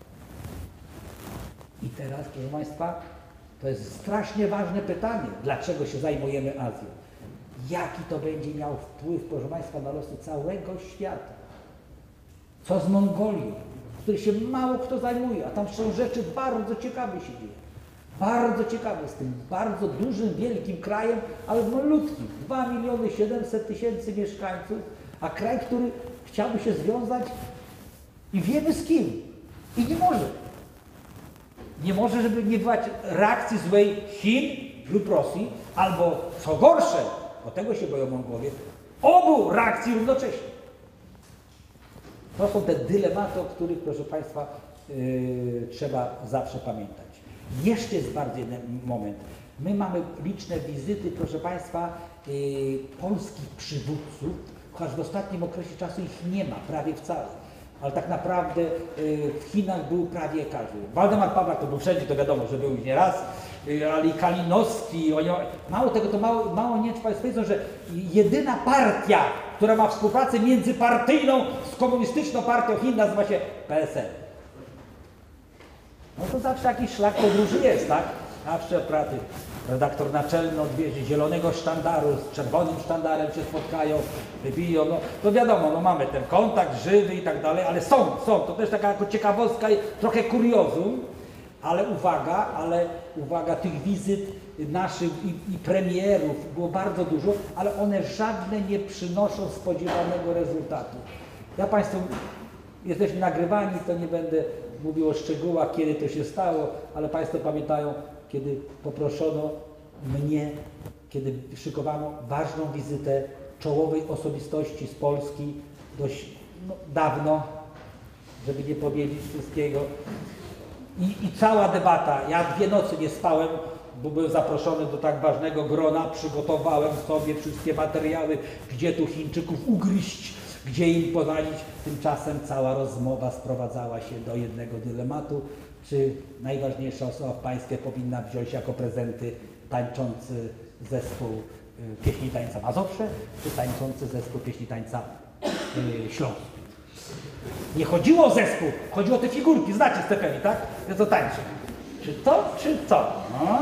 I teraz, proszę Państwa, to jest strasznie ważne pytanie, dlaczego się zajmujemy Azją. Jaki to będzie miał wpływ, proszę Państwa, na losy całego świata? Co z Mongolią, której się mało kto zajmuje, a tam są rzeczy bardzo ciekawe się dzieje. Bardzo ciekawe z tym bardzo dużym, wielkim krajem, ale malutkim. dwa miliony siedemset tysięcy mieszkańców, a kraj, który chciałby się związać i wiemy z kim. I nie może. Nie może, żeby nie była reakcji złej Chin lub Rosji, albo co gorsze, bo tego się boją Mongołowie, obu reakcji równocześnie. To są te dylematy, o których, proszę Państwa, yy, trzeba zawsze pamiętać. Jeszcze jest bardziej moment. My mamy liczne wizyty, proszę Państwa, yy, polskich przywódców, chociaż w ostatnim okresie czasu ich nie ma, prawie wcale. Ale tak naprawdę yy, w Chinach był prawie każdy. Waldemar Pawlak to był wszędzie, to wiadomo, że był już nie raz, yy, ale i Kalinowski. Oni, mało tego, to mało, mało nie wiem, czy Państwo wiedzą, że jedyna partia która ma współpracę międzypartyjną z komunistyczną partią Chin, nazywa się P S L. No to zawsze jakiś szlak podróży jest, tak? Zawsze pracy. Redaktor naczelny odwiedzi zielonego sztandaru, z czerwonym sztandarem się spotkają, wybiją, no to wiadomo, no mamy ten kontakt żywy i tak dalej, ale są, są, to też taka jako ciekawostka i trochę kuriozum, ale uwaga, ale uwaga, tych wizyt naszych i, i premierów było bardzo dużo, ale one żadne nie przynoszą spodziewanego rezultatu. Ja Państwu, jesteśmy nagrywani, to nie będę mówił o szczegółach, kiedy to się stało, ale Państwo pamiętają, kiedy poproszono mnie, kiedy szykowano ważną wizytę czołowej osobistości z Polski, dość no, dawno, żeby nie powiedzieć wszystkiego. I, I cała debata, ja dwie nocy nie spałem, bo byłem zaproszony do tak ważnego grona, przygotowałem sobie wszystkie materiały, gdzie tu Chińczyków ugryźć, gdzie im poradzić. Tymczasem cała rozmowa sprowadzała się do jednego dylematu, czy najważniejsza osoba w państwie powinna wziąć jako prezenty tańczący zespół y, pieśni tańca Mazowsze, czy tańczący zespół pieśni tańca y, Śląsk. Nie chodziło o zespół, chodziło o te figurki, znacie Stefani, tak? Ja to tańczę. Czy to, czy to? A.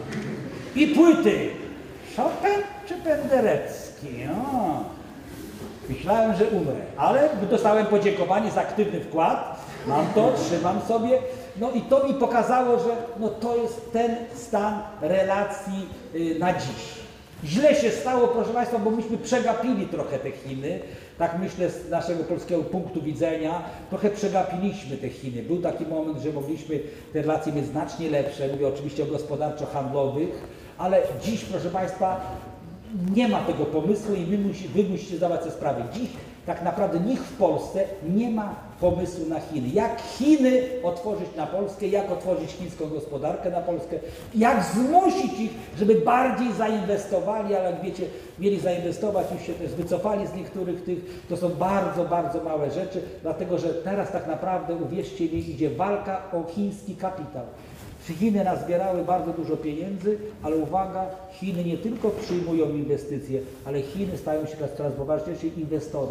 I płyty. Chopin czy Penderecki? A. Myślałem, że umrę, ale dostałem podziękowanie za aktywny wkład. Mam to, trzymam sobie. No i to mi pokazało, że no to jest ten stan relacji y, na dziś. Źle się stało, proszę Państwa, bo myśmy przegapili trochę te Chiny. Tak myślę z naszego polskiego punktu widzenia. Trochę przegapiliśmy te Chiny. Był taki moment, że mogliśmy te relacje mieć znacznie lepsze. Mówię oczywiście o gospodarczo-handlowych, ale dziś, proszę Państwa, nie ma tego pomysłu i wy, musi, wy musicie zdawać sobie sprawę. Dziś tak naprawdę nikt w Polsce nie ma pomysłu na Chiny. Jak Chiny otworzyć na Polskę, jak otworzyć chińską gospodarkę na Polskę, jak zmusić ich, żeby bardziej zainwestowali, ale jak wiecie, mieli zainwestować, już się też wycofali z niektórych tych, to są bardzo, bardzo małe rzeczy, dlatego że teraz tak naprawdę, uwierzcie mi, idzie walka o chiński kapitał. Chiny nazbierały bardzo dużo pieniędzy, ale uwaga, Chiny nie tylko przyjmują inwestycje, ale Chiny stają się coraz poważniejszym inwestorem.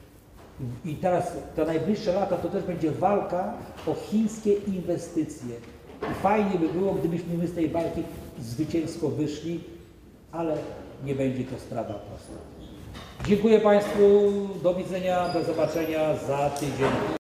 I teraz te najbliższe lata to też będzie walka o chińskie inwestycje. I fajnie by było, gdybyśmy my z tej walki zwycięsko wyszli, ale nie będzie to sprawa prosta. Dziękuję Państwu, do widzenia, do zobaczenia za tydzień.